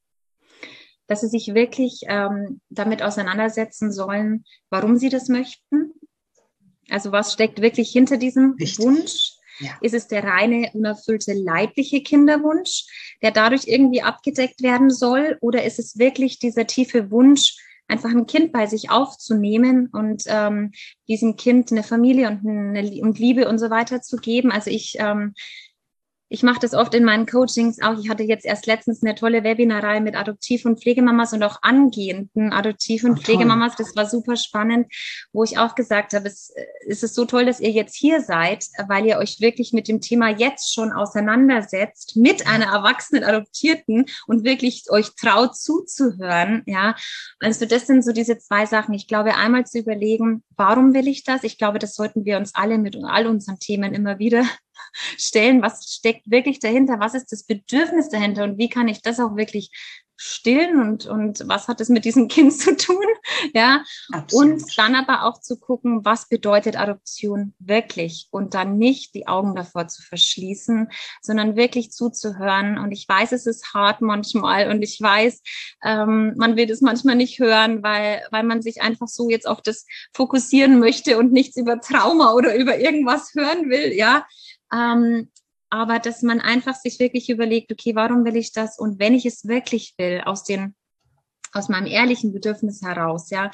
Dass sie sich wirklich ähm, damit auseinandersetzen sollen, warum sie das möchten. Also was steckt wirklich hinter diesem Richtig. Wunsch? Ja. Ist es der reine, unerfüllte leibliche Kinderwunsch, der dadurch irgendwie abgedeckt werden soll? Oder ist es wirklich dieser tiefe Wunsch, einfach ein Kind bei sich aufzunehmen und ähm, diesem Kind eine Familie und, eine, und Liebe und so weiter zu geben? Also ich, ähm, ich mache das oft in meinen Coachings auch. Ich hatte jetzt erst letztens eine tolle Webinarreihe mit Adoptiv- und Pflegemamas und auch angehenden Adoptiv- und Oh, Pflegemamas. Das war super spannend, wo ich auch gesagt habe, es, es ist so toll, dass ihr jetzt hier seid, weil ihr euch wirklich mit dem Thema jetzt schon auseinandersetzt, mit einer erwachsenen Adoptierten und wirklich euch traut zuzuhören. Ja, also das sind so diese zwei Sachen. Ich glaube, einmal zu überlegen, warum will ich das? Ich glaube, das sollten wir uns alle mit all unseren Themen immer wieder stellen, was steckt wirklich dahinter, was ist das Bedürfnis dahinter und wie kann ich das auch wirklich stillen und, und was hat es mit diesem Kind zu tun, ja, Absolut. Und dann aber auch zu gucken, was bedeutet Adoption wirklich und dann nicht die Augen davor zu verschließen, sondern wirklich zuzuhören und ich weiß, es ist hart manchmal und ich weiß, ähm, man will das manchmal nicht hören, weil, weil man sich einfach so jetzt auf das fokussieren möchte und nichts über Trauma oder über irgendwas hören will, ja, Ähm, aber dass man einfach sich wirklich überlegt, okay, warum will ich das? Und wenn ich es wirklich will, aus den, aus meinem ehrlichen Bedürfnis heraus, ja,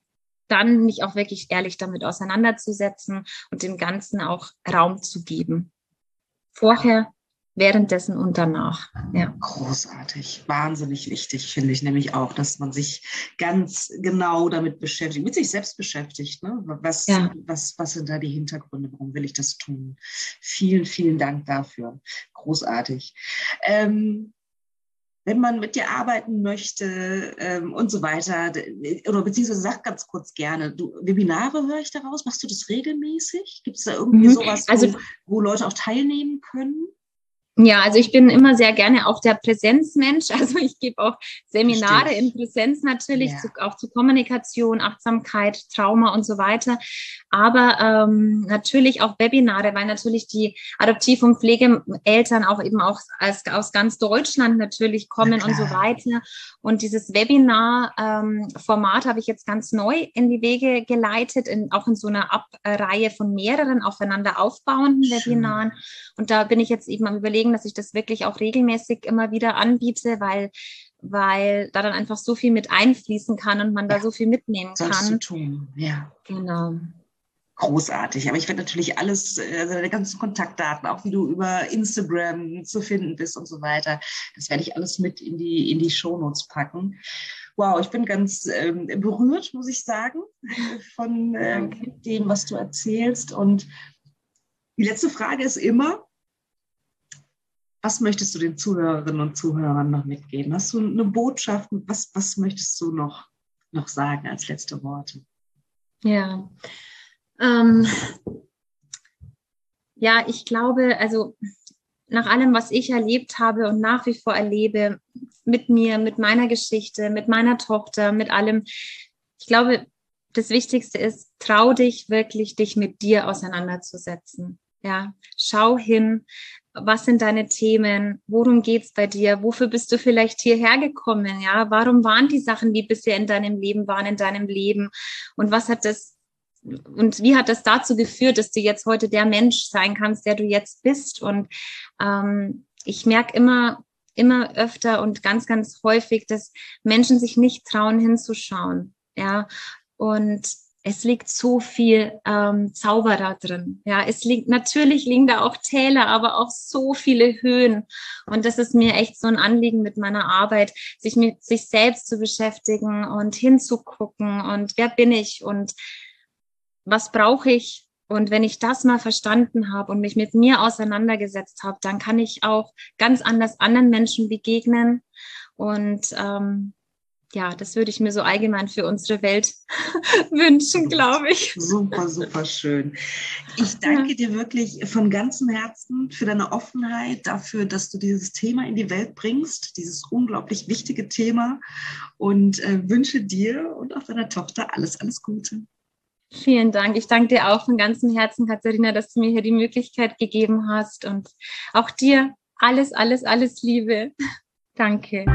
dann mich auch wirklich ehrlich damit auseinanderzusetzen und dem Ganzen auch Raum zu geben. Vorher, währenddessen und danach. Ja. Großartig, wahnsinnig wichtig, finde ich nämlich auch, dass man sich ganz genau damit beschäftigt, mit sich selbst beschäftigt. Ne? Was, ja. was, was sind da die Hintergründe? Warum will ich das tun? Vielen, vielen Dank dafür. Großartig. Ähm, wenn man mit dir arbeiten möchte ähm, und so weiter, oder beziehungsweise sag ganz kurz gerne, du, Webinare höre ich daraus, machst du das regelmäßig? Gibt es da irgendwie mhm. sowas, wo, also, wo Leute auch teilnehmen können? Ja, also ich bin immer sehr gerne auch der Präsenzmensch. Also ich gebe auch Seminare Verstehe. in Präsenz natürlich, ja. zu, auch zu Kommunikation, Achtsamkeit, Trauma und so weiter. Aber ähm, natürlich auch Webinare, weil natürlich die Adoptiv- und Pflegeeltern auch eben auch als, aus ganz Deutschland natürlich kommen und so weiter. Und dieses Webinar-Format ähm, habe ich jetzt ganz neu in die Wege geleitet, in, auch in so einer Abreihe von mehreren aufeinander aufbauenden Webinaren. Und da bin ich jetzt eben am Überlegen, dass ich das wirklich auch regelmäßig immer wieder anbiete, weil, weil da dann einfach so viel mit einfließen kann und man ja, da so viel mitnehmen kann. Sollst du tun, ja. Genau. Großartig, aber ich werde natürlich alles, also deine ganzen Kontaktdaten, auch wie du über Instagram zu finden bist und so weiter, das werde ich alles mit in die, in die Shownotes packen. Wow, ich bin ganz ähm, berührt, muss ich sagen, von äh, dem, was du erzählst. Und die letzte Frage ist immer, was möchtest du den Zuhörerinnen und Zuhörern noch mitgeben? Hast du eine Botschaft? Was, was möchtest du noch, noch sagen als letzte Worte? Ja, ähm, ja, ich glaube, also nach allem, was ich erlebt habe und nach wie vor erlebe, mit mir, mit meiner Geschichte, mit meiner Tochter, mit allem, ich glaube, das Wichtigste ist, trau dich wirklich, dich mit dir auseinanderzusetzen. Ja, schau hin, was sind deine Themen, worum geht's bei dir, wofür bist du vielleicht hierher gekommen, ja, warum waren die Sachen, die bisher in deinem Leben waren, in deinem Leben und was hat das, und wie hat das dazu geführt, dass du jetzt heute der Mensch sein kannst, der du jetzt bist und ähm, ich merke immer, immer öfter und ganz, ganz häufig, dass Menschen sich nicht trauen hinzuschauen, ja, und es liegt so viel ähm, Zauber da drin. Ja, es liegt, natürlich liegen da auch Täler, aber auch so viele Höhen. Und das ist mir echt so ein Anliegen mit meiner Arbeit, sich mit sich selbst zu beschäftigen und hinzugucken und wer bin ich und was brauche ich? Und wenn ich das mal verstanden habe und mich mit mir auseinandergesetzt habe, dann kann ich auch ganz anders anderen Menschen begegnen. Und ähm, ja, das würde ich mir so allgemein für unsere Welt wünschen, glaube ich. Super, super schön. Ich danke ja. dir wirklich von ganzem Herzen für deine Offenheit, dafür, dass du dieses Thema in die Welt bringst, dieses unglaublich wichtige Thema und äh, wünsche dir und auch deiner Tochter alles, alles Gute. Vielen Dank. Ich danke dir auch von ganzem Herzen, Katharina, dass du mir hier die Möglichkeit gegeben hast und auch dir alles, alles, alles Liebe. Danke.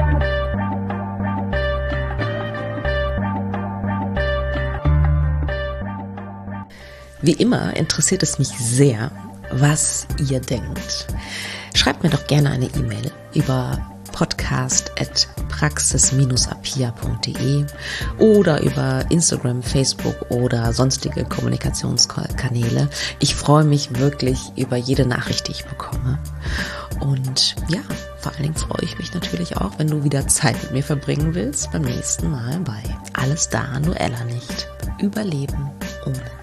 Wie immer interessiert es mich sehr, was ihr denkt. Schreibt mir doch gerne eine E-Mail über podcast at praxis apia punkt de oder über Instagram, Facebook oder sonstige Kommunikationskanäle. Ich freue mich wirklich über jede Nachricht, die ich bekomme. Und ja, vor allen Dingen freue ich mich natürlich auch, wenn du wieder Zeit mit mir verbringen willst beim nächsten Mal bei Alles da, nur Ella nicht. Überleben ohne